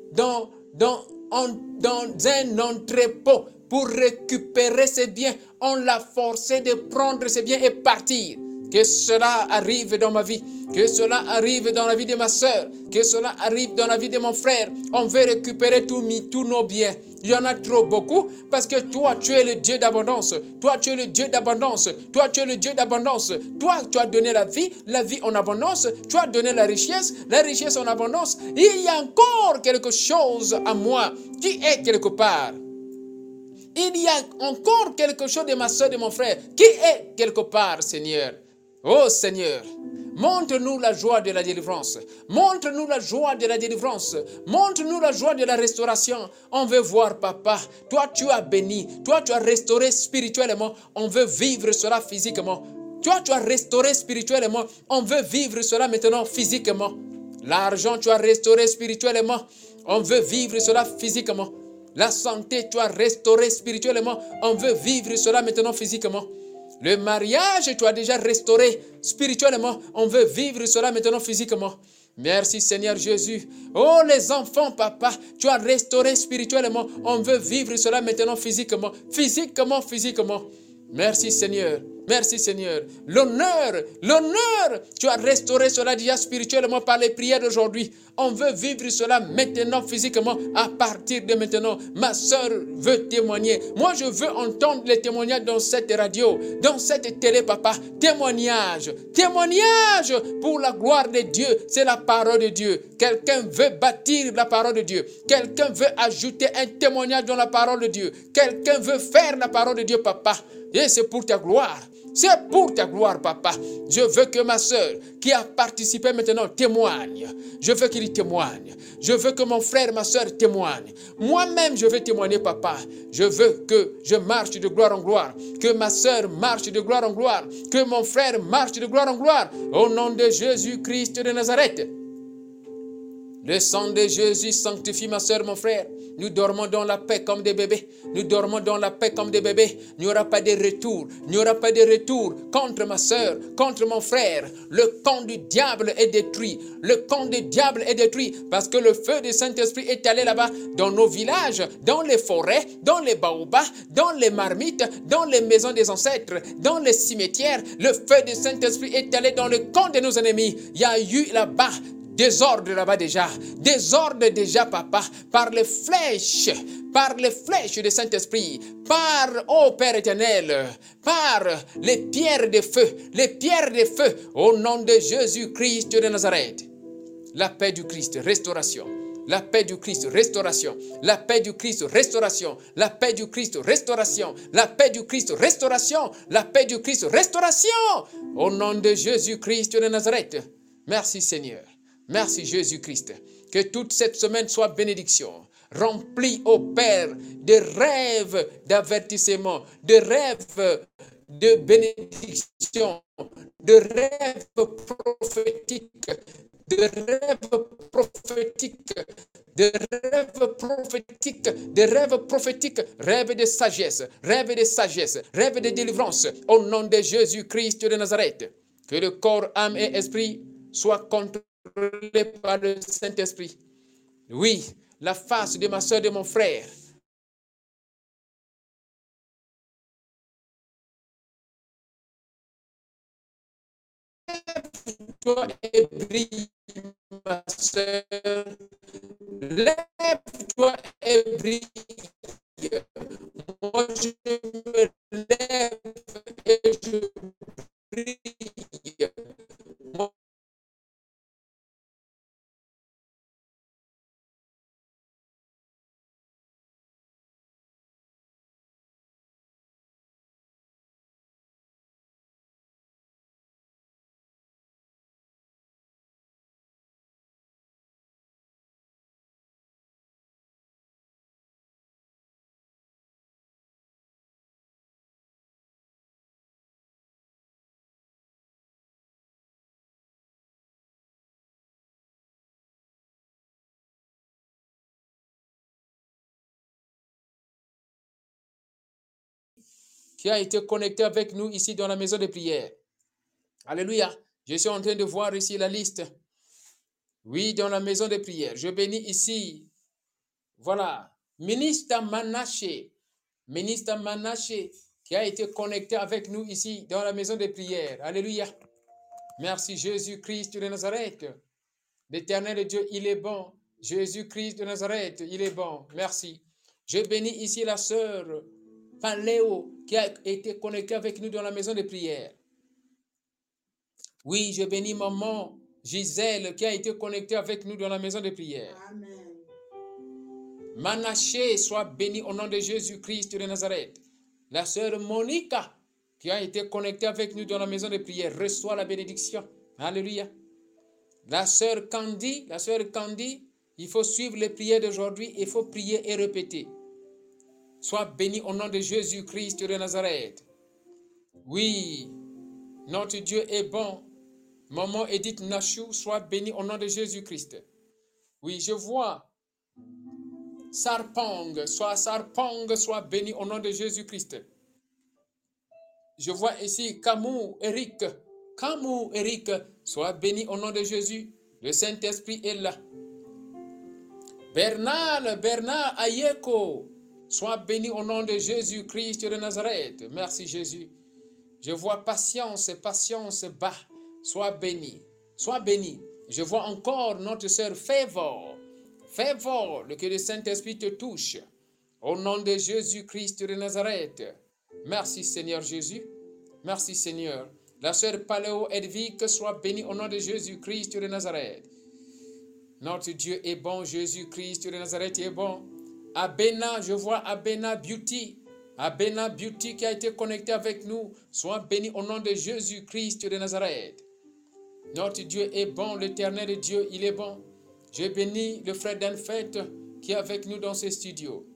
un entrepôt pour récupérer ses biens. On l'a forcé de prendre ses biens et partir. Que cela arrive dans ma vie, que cela arrive dans la vie de ma soeur, que cela arrive dans la vie de mon frère. On veut récupérer tous nos biens. Il y en a trop beaucoup parce que toi, tu es le Dieu d'abondance. Toi, tu es le Dieu d'abondance. Toi, tu es le Dieu d'abondance. Toi, tu as donné la vie en abondance. Tu as donné la richesse en abondance. Il y a encore quelque chose à moi qui est quelque part. Il y a encore quelque chose de ma soeur, de mon frère qui est quelque part, Seigneur. Oh Seigneur, montre-nous la joie de la délivrance. Montre-nous la joie de la délivrance. Montre-nous la joie de la restauration. On veut voir, papa. Toi, tu as béni. Toi, tu as restauré spirituellement. On veut vivre cela physiquement. Toi, tu as restauré spirituellement. On veut vivre cela maintenant physiquement. L'argent, tu as restauré spirituellement. On veut vivre cela physiquement. La santé, tu as restauré spirituellement. On veut vivre cela maintenant physiquement. Le mariage, tu as déjà restauré spirituellement. On veut vivre cela maintenant physiquement. Merci Seigneur Jésus. Oh les enfants, papa, tu as restauré spirituellement. On veut vivre cela maintenant physiquement. Physiquement. Merci Seigneur. Merci Seigneur. L'honneur, tu as restauré cela déjà spirituellement par les prières d'aujourd'hui. On veut vivre cela maintenant physiquement à partir de maintenant. Ma soeur veut témoigner. Moi, je veux entendre les témoignages dans cette radio, dans cette télé, papa. Témoignage pour la gloire de Dieu. C'est la parole de Dieu. Quelqu'un veut bâtir la parole de Dieu. Quelqu'un veut ajouter un témoignage dans la parole de Dieu. Quelqu'un veut faire la parole de Dieu, papa. Et c'est pour ta gloire. C'est pour ta gloire, papa. Je veux que ma soeur qui a participé maintenant témoigne. Je veux qu'il témoigne. Je veux que mon frère, ma soeur témoigne. Moi-même, je veux témoigner, papa. Je veux que je marche de gloire en gloire. Que ma soeur marche de gloire en gloire. Que mon frère marche de gloire en gloire. Au nom de Jésus-Christ de Nazareth. Le sang de Jésus sanctifie ma soeur, mon frère. Nous dormons dans la paix comme des bébés. Nous dormons dans la paix comme des bébés. Il n'y aura pas de retour. Il n'y aura pas de retour contre ma soeur, contre mon frère. Le camp du diable est détruit. Le camp du diable est détruit parce que le feu du Saint-Esprit est allé là-bas dans nos villages, dans les forêts, dans les baobabs, dans les marmites, dans les maisons des ancêtres, dans les cimetières. Le feu du Saint-Esprit est allé dans le camp de nos ennemis. Il y a eu là-bas désordre là-bas déjà, désordre déjà, papa, par les flèches du Saint-Esprit, par, ô Père éternel, par les pierres de feu, au nom de Jésus-Christ de Nazareth. La paix du Christ, restauration. La paix du Christ, restauration. La paix du Christ, restauration. La paix du Christ, restauration. La paix du Christ, restauration. La paix du Christ, restauration. Au nom de Jésus-Christ de Nazareth. Merci Seigneur. Merci Jésus-Christ. Que toute cette semaine soit bénédiction. Remplie, ô Père, de rêves d'avertissement, de rêves de bénédiction, de rêves prophétiques, de rêves prophétiques, de rêves prophétiques, de rêves prophétiques, rêves de sagesse, rêves de délivrance, au nom de Jésus-Christ de Nazareth. Que le corps, âme et esprit soient contrôlés par le Saint-Esprit. Oui, la face de ma soeur, de mon frère. Lève-toi et brille, ma soeur. Lève-toi et brille. Moi, je me lève et je brille. Moi, qui a été connecté avec nous ici dans la maison de prière. Alléluia. Je suis en train de voir ici la liste. Oui, dans la maison de prière. Je bénis ici. Voilà. Ministre Manaché, qui a été connecté avec nous ici dans la maison de prière. Alléluia. Merci Jésus-Christ de Nazareth. L'Éternel Dieu, il est bon. Jésus-Christ de Nazareth, il est bon. Merci. Je bénis ici la sœur Paléo qui a été connectée avec nous dans la maison de prière. Oui, je bénis maman Gisèle qui a été connectée avec nous dans la maison de prière. Amen. Manaché soit béni au nom de Jésus-Christ de Nazareth. La sœur Monica qui a été connectée avec nous dans la maison de prière reçoit la bénédiction. Alléluia. La sœur Candy, il faut suivre les prières d'aujourd'hui, il faut prier et répéter. Sois béni au nom de Jésus-Christ de Nazareth. Oui, notre Dieu est bon. Maman Edith Nachou, sois béni au nom de Jésus-Christ. Oui, je vois Sarpong, sois béni au nom de Jésus-Christ. Je vois ici Camou Eric, sois béni au nom de Jésus. Le Saint-Esprit est là. Bernard Ayeko, sois béni au nom de Jésus-Christ de Nazareth. Merci Jésus. Je vois patience, bas. Sois béni. Je vois encore notre sœur Favor, que le Saint-Esprit te touche. Au nom de Jésus-Christ de Nazareth. Merci Seigneur Jésus. Merci Seigneur. La sœur Paléo Edvic, soit bénie au nom de Jésus-Christ de Nazareth. Notre Dieu est bon, Jésus-Christ de Nazareth est bon. Abena, je vois Abena Beauty qui a été connecté avec nous. Sois béni au nom de Jésus-Christ de Nazareth. Notre Dieu est bon, l'Éternel Dieu, il est bon. Je bénis le frère d'Anfet qui est avec nous dans ce studio.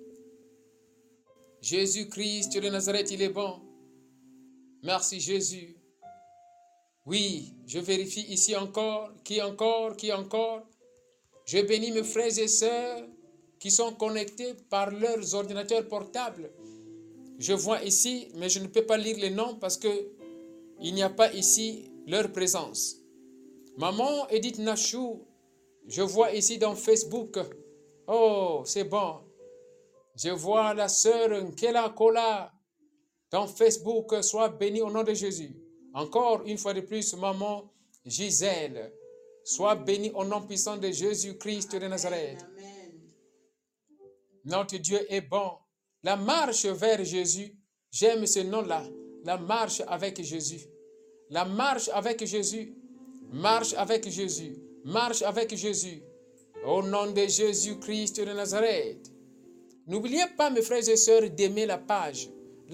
Jésus-Christ de Nazareth, il est bon. Merci Jésus. Oui, je vérifie ici encore. Qui encore? Je bénis mes frères et sœurs qui sont connectés par leurs ordinateurs portables. Je vois ici, mais je ne peux pas lire les noms parce qu'il n'y a pas ici leur présence. Maman Edith Nachou, je vois ici dans Facebook. Oh, c'est bon. Je vois la sœur Nkela Kola dans Facebook. Sois bénie au nom de Jésus. Encore une fois de plus, maman Gisèle. Sois bénie au nom puissant de Jésus-Christ de Nazareth. Amen. Notre Dieu est bon. La marche vers Jésus, j'aime ce nom-là. La marche avec Jésus. La marche avec Jésus. Marche avec Jésus. Marche avec Jésus. Au nom de Jésus-Christ de Nazareth. N'oubliez pas, mes frères et sœurs, d'aimer la page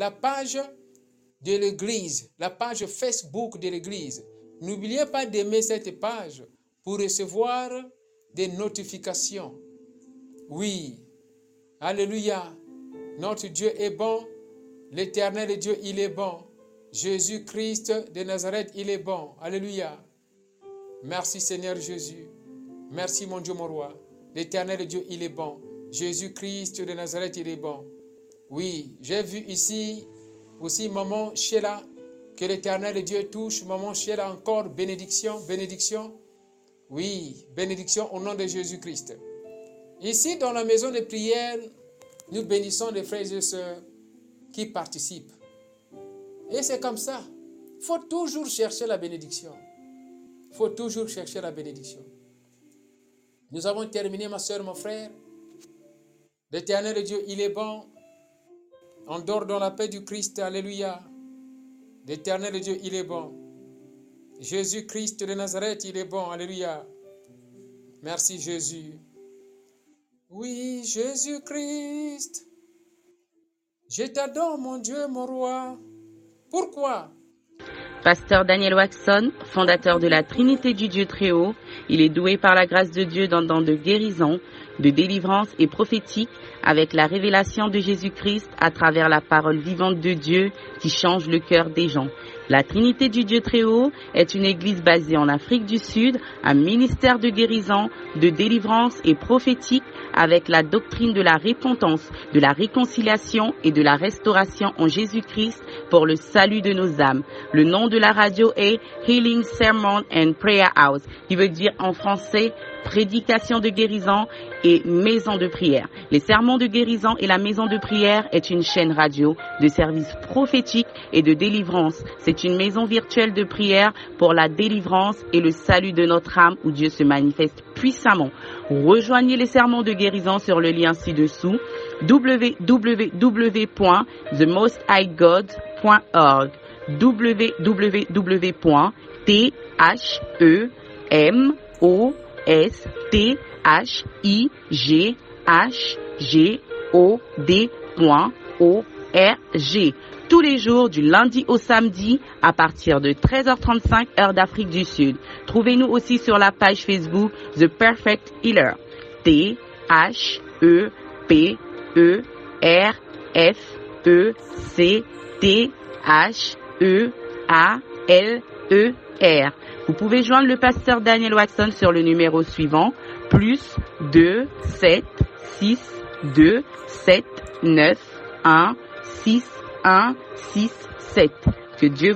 de l'Église, la page Facebook de l'Église. N'oubliez pas d'aimer cette page pour recevoir des notifications. Oui, alléluia, notre Dieu est bon, l'Éternel Dieu, il est bon. Jésus-Christ de Nazareth, il est bon. Alléluia. Merci Seigneur Jésus. Merci mon Dieu, mon roi. L'Éternel Dieu, il est bon. Jésus-Christ de Nazareth, il est bon. Oui, j'ai vu ici aussi maman Sheila, que l'Éternel Dieu touche. Maman Sheila, encore bénédiction, bénédiction. Oui, bénédiction au nom de Jésus-Christ. Ici, dans la maison de prière, nous bénissons les frères et sœurs qui participent. Et c'est comme ça. Il faut toujours chercher la bénédiction. Il faut toujours chercher la bénédiction. Nous avons terminé, ma soeur, mon frère. L'Éternel Dieu, il est bon. On dort dans la paix du Christ. Alléluia. L'Éternel Dieu, il est bon. Jésus-Christ de Nazareth, il est bon. Alléluia. Merci Jésus. Oui, Jésus-Christ. Je t'adore, mon Dieu, mon roi. Pourquoi? Pasteur Daniel Waxon, fondateur de la Trinité du Dieu Très-Haut, il est doué par la grâce de Dieu d'un don de guérison, de délivrance et prophétique avec la révélation de Jésus-Christ à travers la parole vivante de Dieu qui change le cœur des gens. La Trinité du Dieu Très-Haut est une église basée en Afrique du Sud, un ministère de guérison, de délivrance et prophétique avec la doctrine de la repentance, de la réconciliation et de la restauration en Jésus-Christ pour le salut de nos âmes. Le nom de la radio est Healing Sermon and Prayer House, qui veut dire en français prédication de guérison et maison de prière. Les sermons de guérison et la maison de prière est une chaîne radio de services prophétiques et de délivrance. C'est une maison virtuelle de prière pour la délivrance et le salut de notre âme où Dieu se manifeste puissamment. Rejoignez les sermons de guérison sur le lien ci-dessous www.themosthighgod.org www.themosthighgod.org tous les jours du lundi au samedi à partir de 13h35 heure d'Afrique du Sud. Trouvez-nous aussi sur la page Facebook The Perfect Healer. THEPERFECTHEALER. Vous pouvez joindre le pasteur Daniel Waxon sur le numéro suivant +2 7 6 2 7 9 1 6 1 6 7. Que Dieu